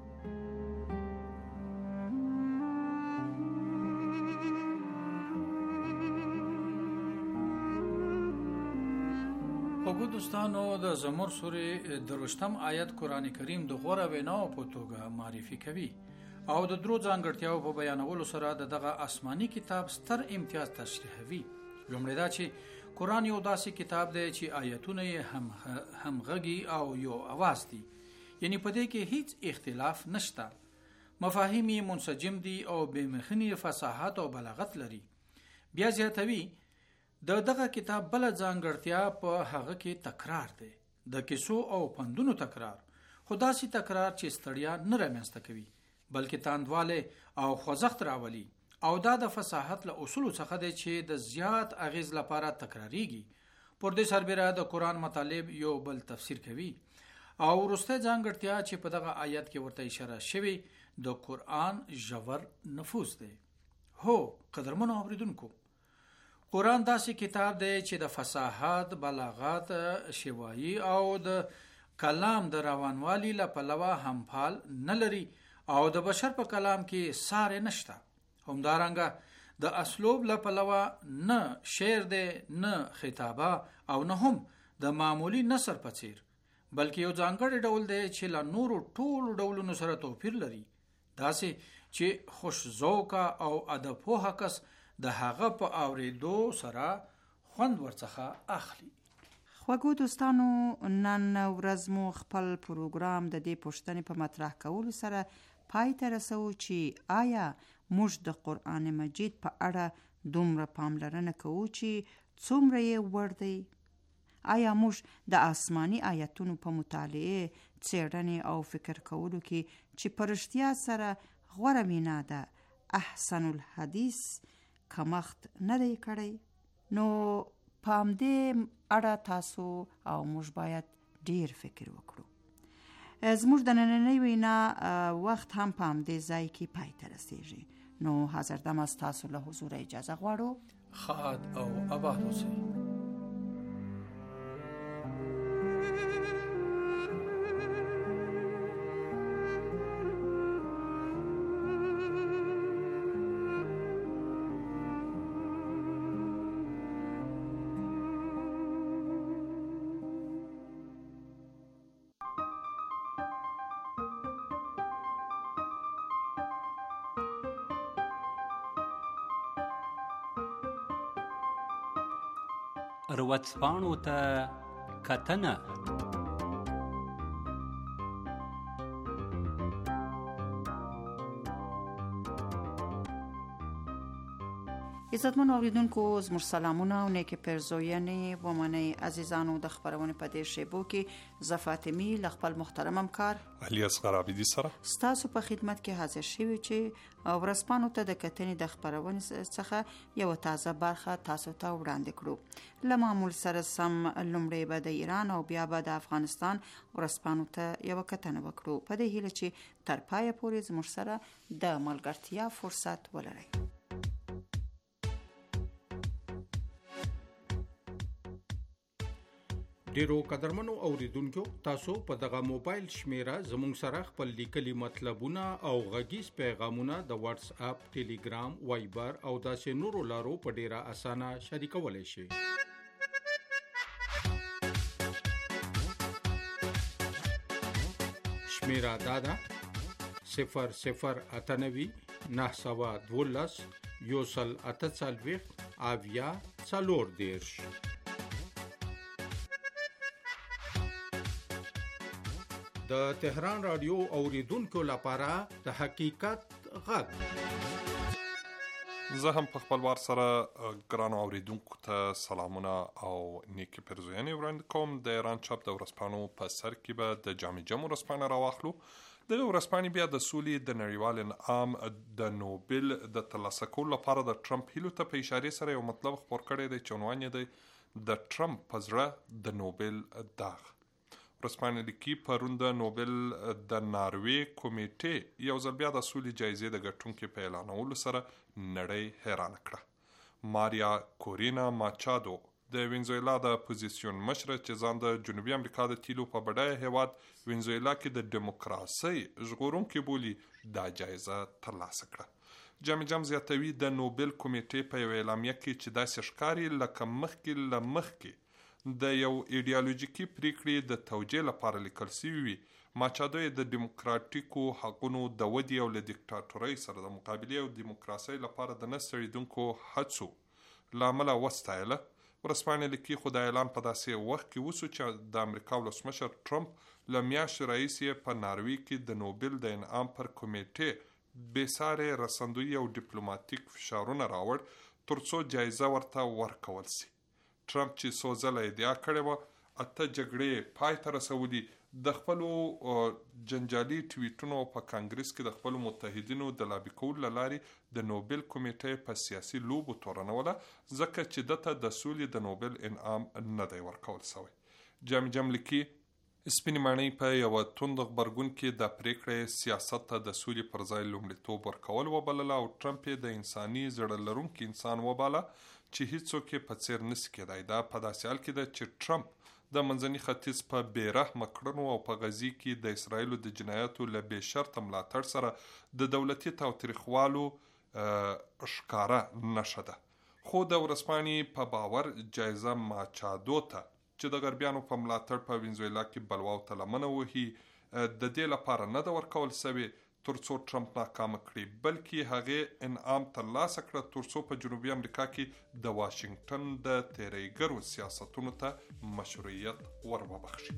وګو دوستانو د زمر سورې دروشتم آیت قرآن کریم د غوره ویناو په توګه معرفي کوي او د درو ځانګړتیاو په بیانولو سره دغه آسماني کتاب ستر امتیاز تشریحوي. لومړی دا چې قرآن یو داسې کتاب دی چې آیتونه یې هم همغږي او یو اواز دي، یعنی په دې کې هیڅ اختلاف نشته، مفاهیم یې منسجم دي او بې مخینی فصاحت او بلاغت لري. بیا زیاتوي د دغه کتاب بل ځانګړتیا په هغه کې تکرار دی، د کیسو او پندونو تکرار، خو داسې تکرار چې ستړیا نه رامنځته کوي بلکې تاندواله او خوځښت راولي او دا د فصاحت له اصولو څخه دی چې د زیات اغیز لپاره تکراریږي. پر دې سربېره د قرآن مطالب یو بل تفسیر کوي او وروسته ځانګړتیا چې په دغه آیت کې ورته اشاره شوی د قرآن ژور نفوذ دی. هو قدرمنو اوریدونکو، قرآن داسې کتاب دی چې د فصاحت، بلاغت، شوایي او د کلام د روانوالي له پلوه همفال نه لري او د بشر په کلام کې سارې نشته. همدارنګه د اسلوب له پلوه نه شعر دی، نه خطابه او نه هم د معمولی نثر په څیر، بلکې یو ځانګړی ډول دی چې له نورو ټولو ډولونو سره توپیر لري، داسې چې خوش ذوقه او ادب پوهه کس د هغه په اوریدو سره خوند ورڅخه اخلي. خوږو دوستانو، نن ورځ مو خپل پروګرام د دې پوښتنې په مطرح کولو سره پای ته رسو چې آیا موږ د قرآن مجید په اړه دومره پاملرنه کوو چې څومره یې وړ دی؟ آیا موږ د آسماني آیتونو په مطالعه، څېړنې او فکر کولو کې چې په رښتیا سره غوره مینا ده احسن الحدیث کمښت نه دی کړی؟ نو په همدې اړه تاسو او موږ باید ډیر فکر وکړو. زموږ د نننۍ وینا وخت هم په همدې ځای کې پای ته رسیږي. نو حاضر دم از تاسو له حضور اجازه غواړو. خاد او آباد اوسئ. ورځپاڼو ته کتنه. عزتمن اوریدونکو، زموږ سلامونه او نیک پرزوینې ومنئ. عزیزانو، د خبرونې په دې شیبو کې زه فاطمی له خپل محترم همکار علي اصغر عابدي سره ستاسو په خدمت کې حاضر شوي چې ورځپاڼو ته د کتنې د خبرونې څخه یو تازه برخه تاسو ته وړاندې کړو. له معمول سره سم لومړی به د ایران او بیا به د افغانستان ورځپاڼو ته یو کتنه وکړو، په دې هیله چې تر پایه پورې زموږ سره د ملګرتیا فرصت ولرئ. ډیرو قدرمنو اوریدونکو، تاسو په دغه موبایل شمیره زموږ سره خپل لیکلي مطلبونه او غږیز پیغامونه د واتس اپ، ټیلیګرام، وایبر او داسې نورو لارو په ډیره اسانه شریکولی شئ. شمیره دا ده صفر صفر اته نوي نهه سوه دولس یو سل اته څلوېښت اویا څلور دېرش. د تهران رادیو اوریدونکو لپاره د حقیقت غږ. زه هم په خپل وار سره ګرانو اوریدونکو ته سلامونه او نیکې پرزوینې وړاندې کوم. د ایران چاپ د ورځپاڼو په سر کې به د جامع جم ورځپاڼه راواخلو. دغه ورځپاڼې بیا د سولې د نړیوال انعام د نوبل د ترلاسه کولو لپاره د ټرمپ هیلو ته په اشارې سره یو مطلب خپور کړی دی چې عنوان یې دی د ټرمپ په زړه د نوبل داغ. ورځپاڼه لیکي پرون د نوبل د ناروې کمیټې یو ځل بیا د سولې جایزې د ګټونکي په اعلانولو سره نړۍ حیرانه کړه. ماریا کورینا ماچادو د وینزویلا د اپوزیسیون مشره چې ځان د جنوبي امریکا د تیلو په بډایه هیواد وینزویلا کې د دیموکراسۍ ژغورونکي بولي دا جایزه ترلاسه کړه. جامع جم زیاتوي د نوبل کمیټې په یو اعلامیه کې چې داسې ښکاري لکه مخکې له مخکې د یو ایډیالوژیکي پریکړې د توجیه لپاره لیکل شوي وي. ماچادو د دیموکراتیکو حقونو د ودې او له دیکتاتورۍ سره د مقابلې او دیموکراسۍ لپاره د نه ستړېدونکو هڅو له امله وستایله. ورځپاڼې لیکي خو دا اعلان په داسې وخت کې وسو چې د امریکا ولسمشر ټرمپ له میاشتې راهیسې یې په ناروې کې د نوبل د انعام پر کمیټې بېسارې رسندویي او ډیپلوماتیک فشارونه راوړ تر څو جایزه ورته ورکول شي. ټرمپ چې څو ځله ادعا کړې وه اته جګړې پای ته رسولي د خپلو جنجالي ټویټونو په کانګرس کې د خپلو متحدینو د لابي کولو له لارې د نوبل کمیټې په سیاسي لوبو تورنوله، ځکه چې دته د سولې د نوبل انعام نه دی ورکول شوی. جام جام لیکي سپینې ماڼۍ په یوه توند غبرګون کې د پریکړې سیاست ته د سولې پر ځای لومړیتوب ورکول وبلله او ټرمپ یې د انساني زړه لرونکي انسان وباله چې هیڅوک یې په څیر نشي کېدای. دا په داسې حال کې ده چې ټرمپ د منځني ختیځ په بېرحمه کړنو او په غزي کې د اسرائیلو د جنایاتو له بې شرطه ملاتړ سره د دولتي تاوتریخوالو ښکاره نښه ده. خو د ورځپاڼې په باور جایزه ماچادو ته چې د غربیانو په ملاتړ په وینزویلا کې بلواو ته لمنه وهي د دې لپاره نه ده ورکول شوې ترڅو ټرمپ ناکامه کړي، بلکې هغې انعام ترلاسه کړه ترڅو په جنوبي امریکا کې د واشنگټن د تیریګرو سیاستونو ته مشروعیت ور وبخښي.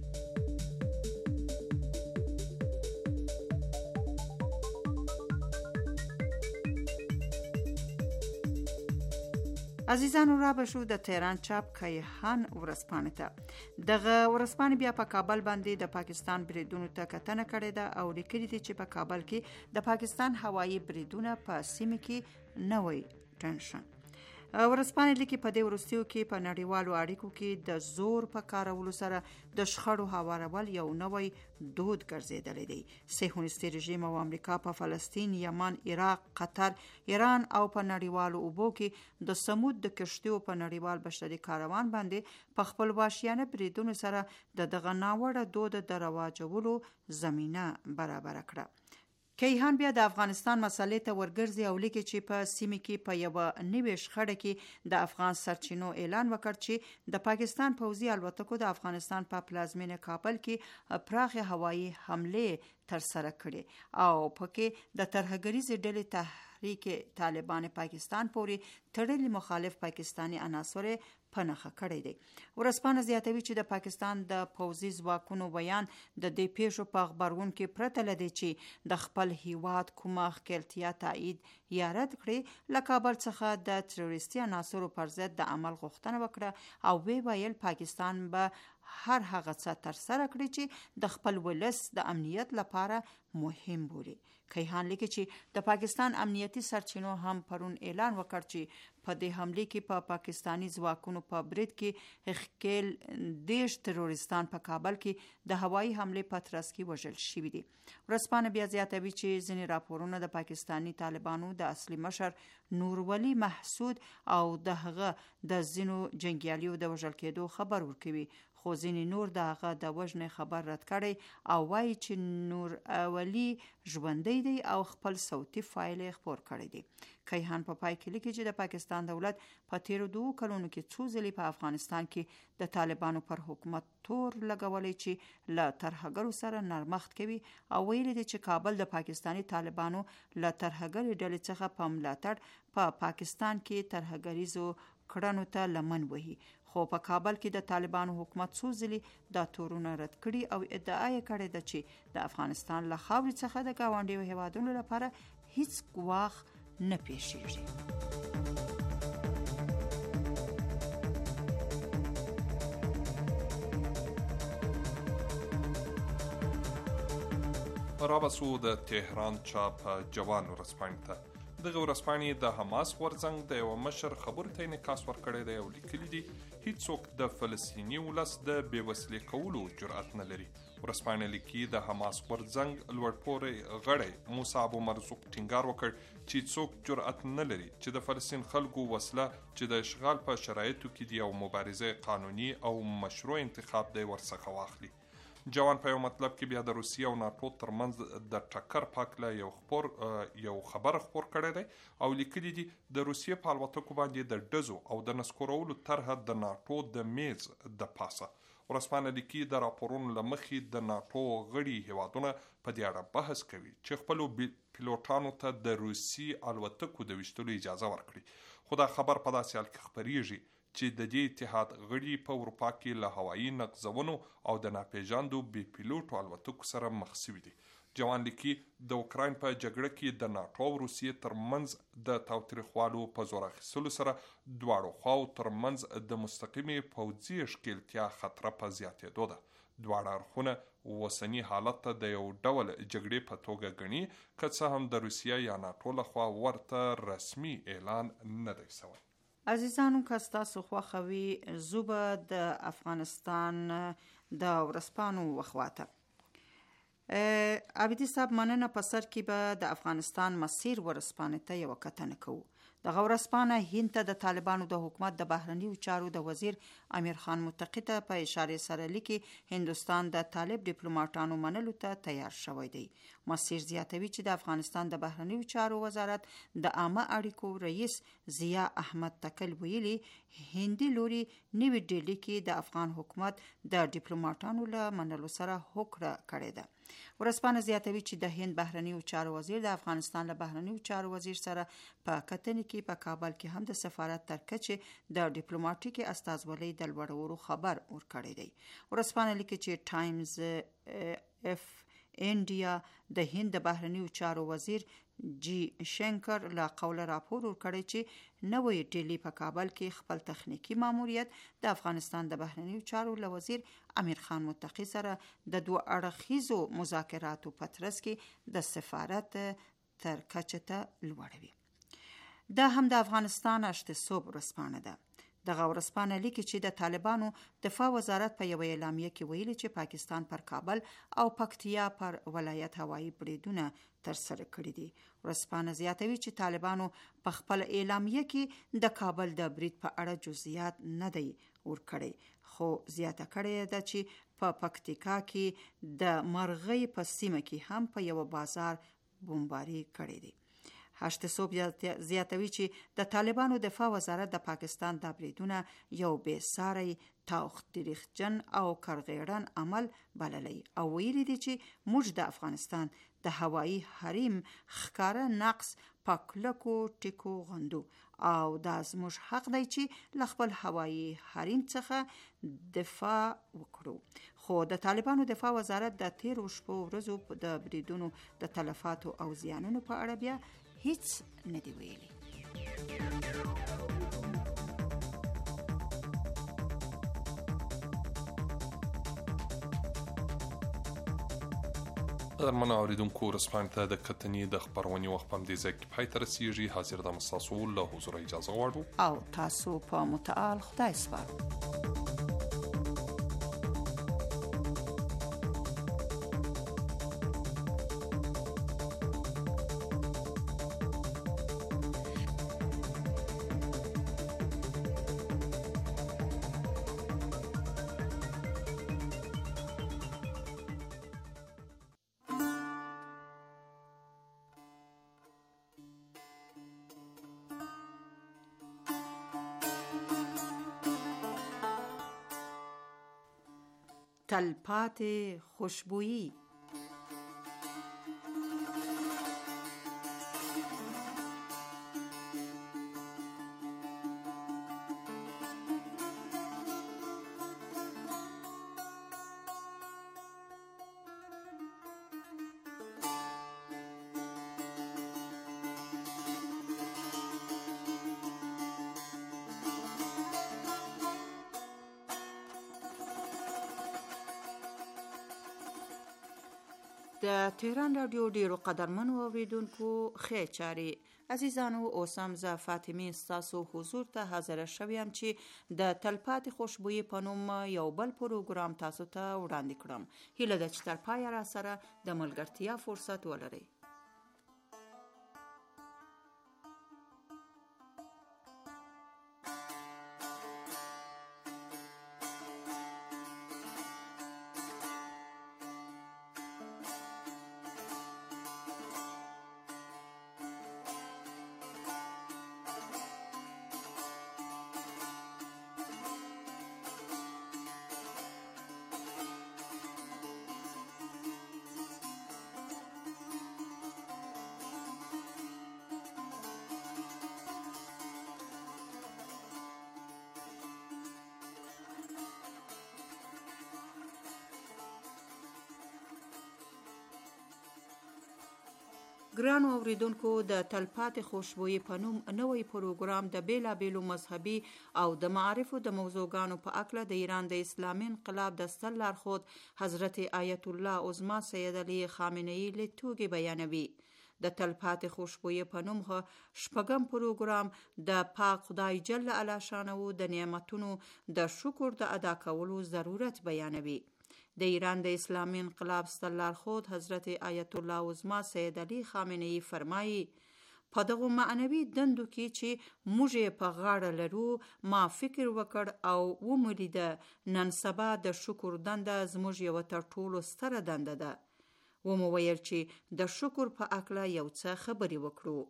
عزیزانو را بشو د تهران چاپ کیهان ورځپاڼې ته. دغه ورځپاڼې بیا په کابل باندې د پاکستان بریدونو ته کتنه کړې ده او لیکلي دي چې په کابل کې د پاکستان هوایي بریدونه په سیمه کې نوی ټنشن. ورځپاڼې لیکي په دې وروستیو کې په نړیوالو اړیکو کې د زور په کارولو سره د شخړو هوارول یو نوی دود ګرځېدلی دی. صهیونیستي رژیم او امریکا په فلسطین، یمن، عراق، قطر، ایران او په نړیوالو اوبو کې د سمود د کشتیو په نړیوال بشري کاروان باندې په خپل وحشیانه بریدونو سره د دغه ناوړه دود د رواجولو زمینه برابر کړه. کیهان بیا د افغانستان مسلې ته ورګرځي او لیکي چې په سیمه کې په یوه نوې شخړه کې د افغان سرچینو اعلان وکړ چې د پاکستان پوځي الوتکو د افغانستان په پلازمینه کابل کې پراخه هوایي حمله تر سره کړي او پکې د ترهګریزې ډلې تحریک طالبان پاکستان پورې تړلي مخالف پاکستانی عناصر په نښه کړی دی. ورځپاڼه زیاتوي چې د پاکستان د پوځي ځواکونو بیان د دې پیښو په خبرون کې پرته لدی چې د خپل هیواد کومه ښکېلتیا تایید یا رد کړي له کابل څخه د تروریستي عناصرو پر ضد د عمل غوښتنه وکړه او وی ویل پاکستان به هر هغه څه تر سره کړي چې د خپل ولس د امنیت لپاره مهم بولي. کیهان لیکي چې د پاکستان امنیتي سرچینو هم پرون اعلان وکړ چې په دې حمله کې په پا پاکستانی ځواکونو په برید کې خکیل دیش تروریستان په کابل کې د هوایي حمله په ترڅ کې وژل شوي دي. ورځپاڼه بیا زیاتوي چې ځینې راپورونه د پاکستانی طالبانو د اصلي مشر نور ولی محسود او د هغه د ځینو جنگیالیو د وژل کېدو خبر ورکوي، خو ځینې نور د هغه د وژنې خبر رد کړی او وایي چې نور ولی ژوندی دی او خپل صوتي فایل خپور کړی دی. کیهان په پای کې لیکي چې د پاکستان دولت په تیرو دوه کلونو کې څو ځلې په افغانستان کې د طالبانو پر حکومت تور لګولې چې له ترهګرو سره نرمښت کوي او ویلي دي چې کابل د پاکستانی طالبانو له ترهګرې ډلې څخه په ملاتړ په پا پاکستان کې ترهګریزو کړنو ته لمن وهي. خو په کابل کې د طالبانو حکومت څو ځلې دا تورونه رد کړي او ادعا یې کړې ده چې د افغانستان له خاورې څخه د ګاونډیو هیوادونو لپاره هیڅ ګواښ نه پیښیږي. رابسو د تهران چاپ جوان ورځپاڼې ته. دغه ورځپاڼې د حماس غورځنګ د یوه مشر خبرو ته انعکاس ورکړی دی او لیکلي دي هیڅوک د فلسطیني ولس د بې وسلې کولو جرأت نه لري. ورځپاڼه لیکي د حماس غورځنګ لوړپوړی غړی موسی ابو مرزوق ټینګار وکړ چې څوک جرأت نه لري چې د فلسطین خلکو وسله چې د اشغال په شرایطو کې دی او مبارزه قانوني او مشروع انتخاب دی ورڅخه واخلي. جوان په یو مطلب کې بیا د روسیې او ناټو ترمنځ د ټکر پاکله یو خبر یو خبر خبر کړی دی او لیکلي دي د روسیې په الوتکو باندې د ډزو او د نسکورولو طرحه د ناټو د میز د پاسه. ورځپاڼه لیکي د راپورونو له مخې د ناټو غړي هیوادونه په دې اړه بحث کوي چې خپلو پیلوټانو ته د روسي الوتکو د ویشتلو اجازه ورکړي. خو دا خبر په داسې حال کې خپریږي چې د دې اتحاد غړي په اروپا کې له هوایي نقضونو او د ناپېژاندو بې پیلوټو الوتکو سره مخ شوي دي. جوان لیکي د اوکراین په جګړه کې د ناټو او روسیې ترمنځ د تاوتریخوالو په زور اخیستلو سره دواړو خواو ترمنځ د مستقیمې پوځي ښکېلتیا خطر په زیاتېدو ده. دواړه اړخونه اوسني حالت ته د یو ډول جګړې په توګه ګڼي، که څه هم د روسیه یا ناټو لخوا ورته رسمي اعلان نه دی شوی. عزیزانو که ستاسو خوښه وي زه به د افغانستان د ورځپاڼو وخواته عابدي صاحب مننه. په سر کې به د افغانستان مسیر ورځپاڼې ته یوه کتنه کوو. دغه ورځپاڼه هند ته د طالبانو د حکومت د بهرنیو چارو د وزیر امیر خان متقي ته په اشارې سره لیکي هندوستان د طالب ډیپلوماټانو منلو ته تیار شوی دی. مسیر زیاتوي چې د افغانستان د بهرنیو چارو وزارت د عامه اړیکو رئیس ضیا احمد تکل ویلي هندي لوري نوي ډیلي کې د افغان حکومت د ډیپلوماټانو له منلو سره هوکړه کړې ده. ورځپاڼه زیاتوي چې د هند بهرنیو چارو وزیر د افغانستان له بهرنیو چارو وزیر سره په کتنې کې په کابل کې هم د سفارت تر کچې د ډیپلوماټیکي استازولۍ د لوړولو خبر ورکړی دی. ورځپاڼه لیکي چې ټایمز اف انډیا د هند د بهرنیو چارو وزیر جی شنکر له قوله راپور ورکړی چې نوی ډیلی په کابل کې خپل تخنیکی ماموریت د افغانستان د بهرنیو چارو له وزیر امیر خان متقي سره د دوه اړخیزو مذاکراتو په ترڅ کې د سفارت تر کچه ته لوړوي. دا هم د افغانستان اشتسوب ورځپاڼه ده. دغه ورځپاڼه لیکي چې د طالبانو دفاع وزارت په یوه اعلامیه کې ویلي چې پاکستان پر کابل او پکتیا پر ولایت هوایي بریدونه ترسره کړي دي. ورځپاڼه زیاتوي چې طالبانو په خپل اعلامیه کې د کابل د برید په اړه جزئیات نه دی ورکړي، خو زیاته کړې ده چې په پکتیکا کې د مرغۍ په سیمه کې هم په یو بازار بمباري کړي دي. هشتسوب زیاتوي چې د طالبانو دفاع وزارت د پاکستان د بریدونه یو بې ساری تاوخ دریغجن او کرغیړن عمل بللی او ویلي دي چې موږ د افغانستان د هوایي حریم ښکاره نقص پاکلکو ټیکو غندو او دا زموږ حق دی چې له خپل هوایي حریم څخه دفاع وکړو. خو د طالبانو دفاع وزارت د تیرو شپو ورځو د بریدونو د تلفاتو او زیانونو په اړه بیا هیڅ نه دی ویلي. من اوریدونکو ورځپاڼې ته د کتنې د خپرونې وخت په همدې ځای کې پای ته رسیږي. حاضر دم ستاسو له حضوره اجازه غواړو او تاسو په متعال خدای سپارو. تلپاتې خوشبویی. د تهران رادیو ډیرو قدرمنو اوریدونکو ښې چارې. عزیزانو اوس هم زه فاطمه ستاسو حضور ته حاضر شوم چې د تلپاتې خوشبویی په نوم یو بل پروګرام تاسو ته وړاندې کړم. هیله ده چې تر پایه را سره د ملګرتیا فرصت ولرئ. ګرانو اوریدونکو د تلپاتې خوشبويي په نوم نوې پروګرام د بیلابیلو مذهبي او د معارفو د موضوعګانو په اړه د ایران د اسلامي انقلاب د ستر لارښود حضرت آیت الله عظما سید علی خامنه ای له توګه بیانوي. د تلپاتې خوشبويي په نوم شپږم پروګرام د پاک خدای جل الله شانه د نعمتونو د شکر د ادا کولو ضرورت بیانوي. د ایران د اسلامي انقلاب ستر لارښود حضرت آیت الله عظما سید علی خامنه ای فرمایي په دغه معنوي دندو کې چې موږ په غاړه لرو ما فکر وکړ او ومولید نن سبا د شکر دنده زموږ یو تر ټولو ستره دنده ده. ومو ویل چې د شکر په اړه یو څه خبرې وکړو.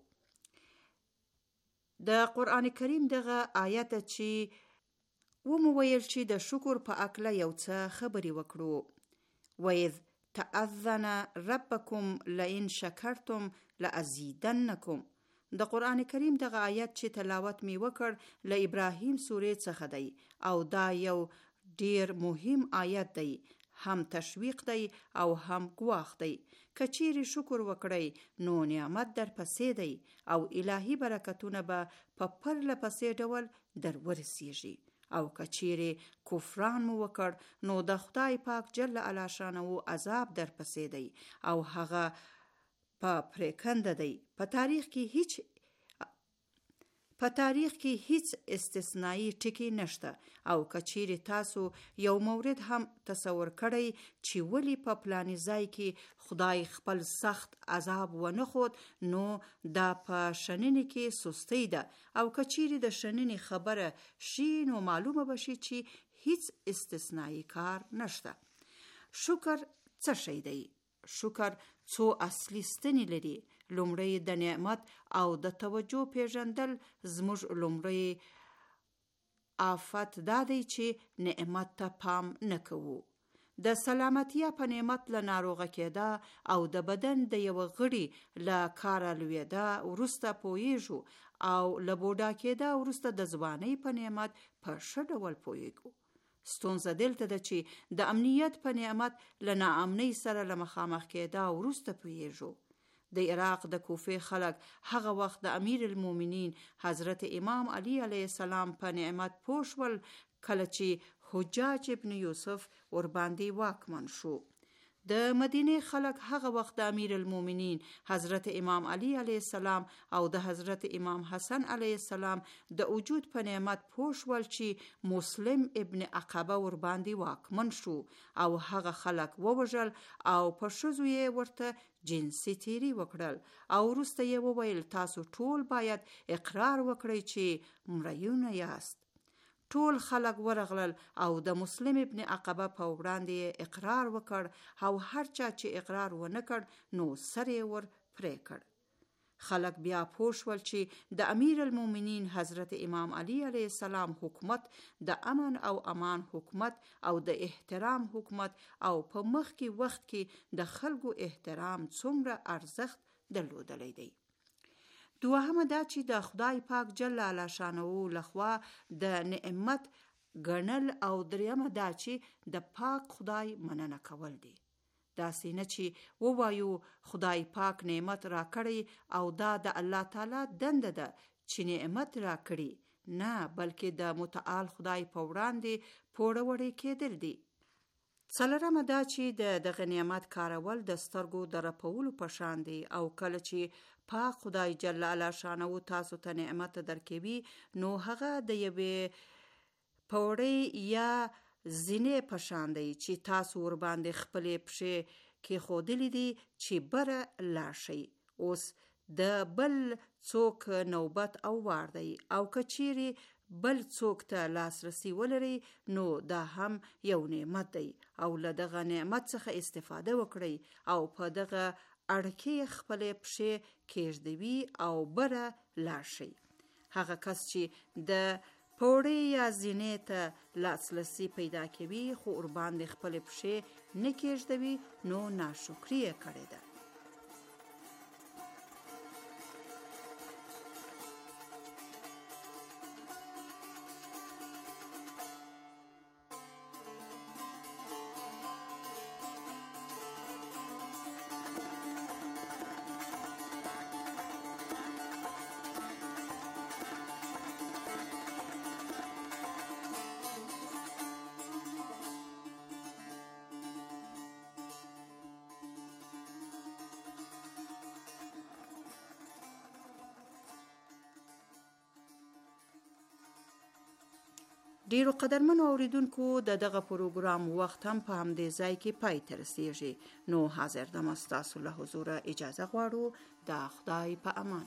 د قران کریم دغه آیت چې ومو ویل چې د شکر په اړه یو څه خبرې وکړو. وَإِذْ تَأَذَّنَ رَبَّكُمْ لَئِنْ شَكَرْتُمْ لَأَزِيدَنَّكُمْ. د قران کریم دغه آیت چې تلاوت می وکړ له ابراهیم سورې څخه دی او دا یو ډیر مهم آیت دی، هم تشویق دی او هم ګواښ دی. کچیر شکر وکړی نو نعمت در پسې دی او الهی برکتونه به په پرله پسې ډول در ورسیږي. او کچیر کفران مو وکړ نو د خدای پاک جل الله شانه عذاب در پسې دی او هغه په پریکنده دی. په تاریخ کې هیڅ په تاریخ کې هیڅ استثنایی ټکی نشته او کچیر تاسو یو مورد هم تصور کړی چې ولی په پلاني ځای کې خدای خپل سخت عذاب ونه خود نو دا په شننې کې سستی ده او کچیر د شننې خبره شي نو معلومه بشي چې هیڅ استثنایی کار نشته. شکر څه شی دی؟ شکر څو اصلي ستنې لري. لومړی د نعمت او د توجه پیژندل. زموږ لومړی آفت دا دی چې نعمت ته پام نه کوو. د سلامتیا په نعمت له ناروغه کېده او د بدن د یو غړي له کاره لوېده وروسته پوهیږو او له بوډا کېده وروسته د ځوانۍ په نعمت په ښه ډول پوهیږو. ستونزه دلته ده چې د امنیت په نعمت له ناامنۍ سره له مخامخ کېده وروسته پوهیږو. د عراق د کوفې خلک هغه وخت د امیر المؤمنین حضرت امام علی علیه السلام په نعمت پوه شول کله چې حجاج ابن یوسف ورباندې واکمن شو. د مدینه خلک هغه وخت د امیر المؤمنین حضرت امام علی علیه السلام او د حضرت امام حسن علیه السلام د وجود په نعمت پوه شول چې مسلم ابن عقبه ورباندې واکمن شو او هغه خلک ووژل او په ښځو یې ورته جنسي تیری وکړل او وروسته یې وویل تاسو ټول باید اقرار وکړئ چې مریونه یاست. ټول خلک ورغلل او د مسلم ابن عقبه په وړاندې اقرار وکړ او هر چا چې اقرار ونه کړ نو سر یې ور پرې کړ. خلک بیا پوه شول چې د امیر المؤمنین حضرت امام علی علیه السلام حکومت د امن او امان حکومت او د احترام حکومت او په مخکې وخت کې د خلکو احترام څومره ارزښت درلودلی دی. دوهمه دا چې د خدای پاک جل الله شانه لخوا د نعمت ګڼل او دریمه دا چې د پاک خدای مننه کول دي. داسې نه چې ووایو خدای پاک نعمت را کړی او دا د الله تعالی دنده ده چې نعمت را کړی، نه بلکې د متعال خدای په وړاندې پوړوړی کېدل دي. څلورمه دا چې د دغه نعمت کارول د سترګو د رپولو په شان دی او کله چې پاک خدای جل الله شانه تاسو ته نعمت درکوي نو هغه د یوې پوړې یا زینې په شان دی چې تاسو ور باندې خپلې پښې کېښودلې دي چې بره لاړ شئ. اوس د بل څوک نوبت او وار دی او که چیرې بل څوک ته لاسرسی ولري نو دا هم یو نعمت دی او له دغه نعمت څخه استفاده وکړئ او په دغه اړکې خپلې پښې کېږدوي او بره لاړ شئ. هغه کس چې د پوړې یا زینې ته لاسرسی پیدا کوي خو ورباندې خپلې پښې نه کېږدوي نو ناشکري یې کړې ده. ډیرو قدرمنو اوریدونکو د دغه پروګرام وخت هم په همدې ځای کې پای ته رسیږي. نو حاضر دم ستاسو له حضور اجازه غواړو. د خدای په امان.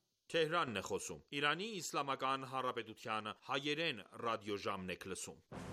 Թեհրան Նխոսում Իրանի Իսլամական Հանրապետության հայերեն ռադիոժամն եք լսում։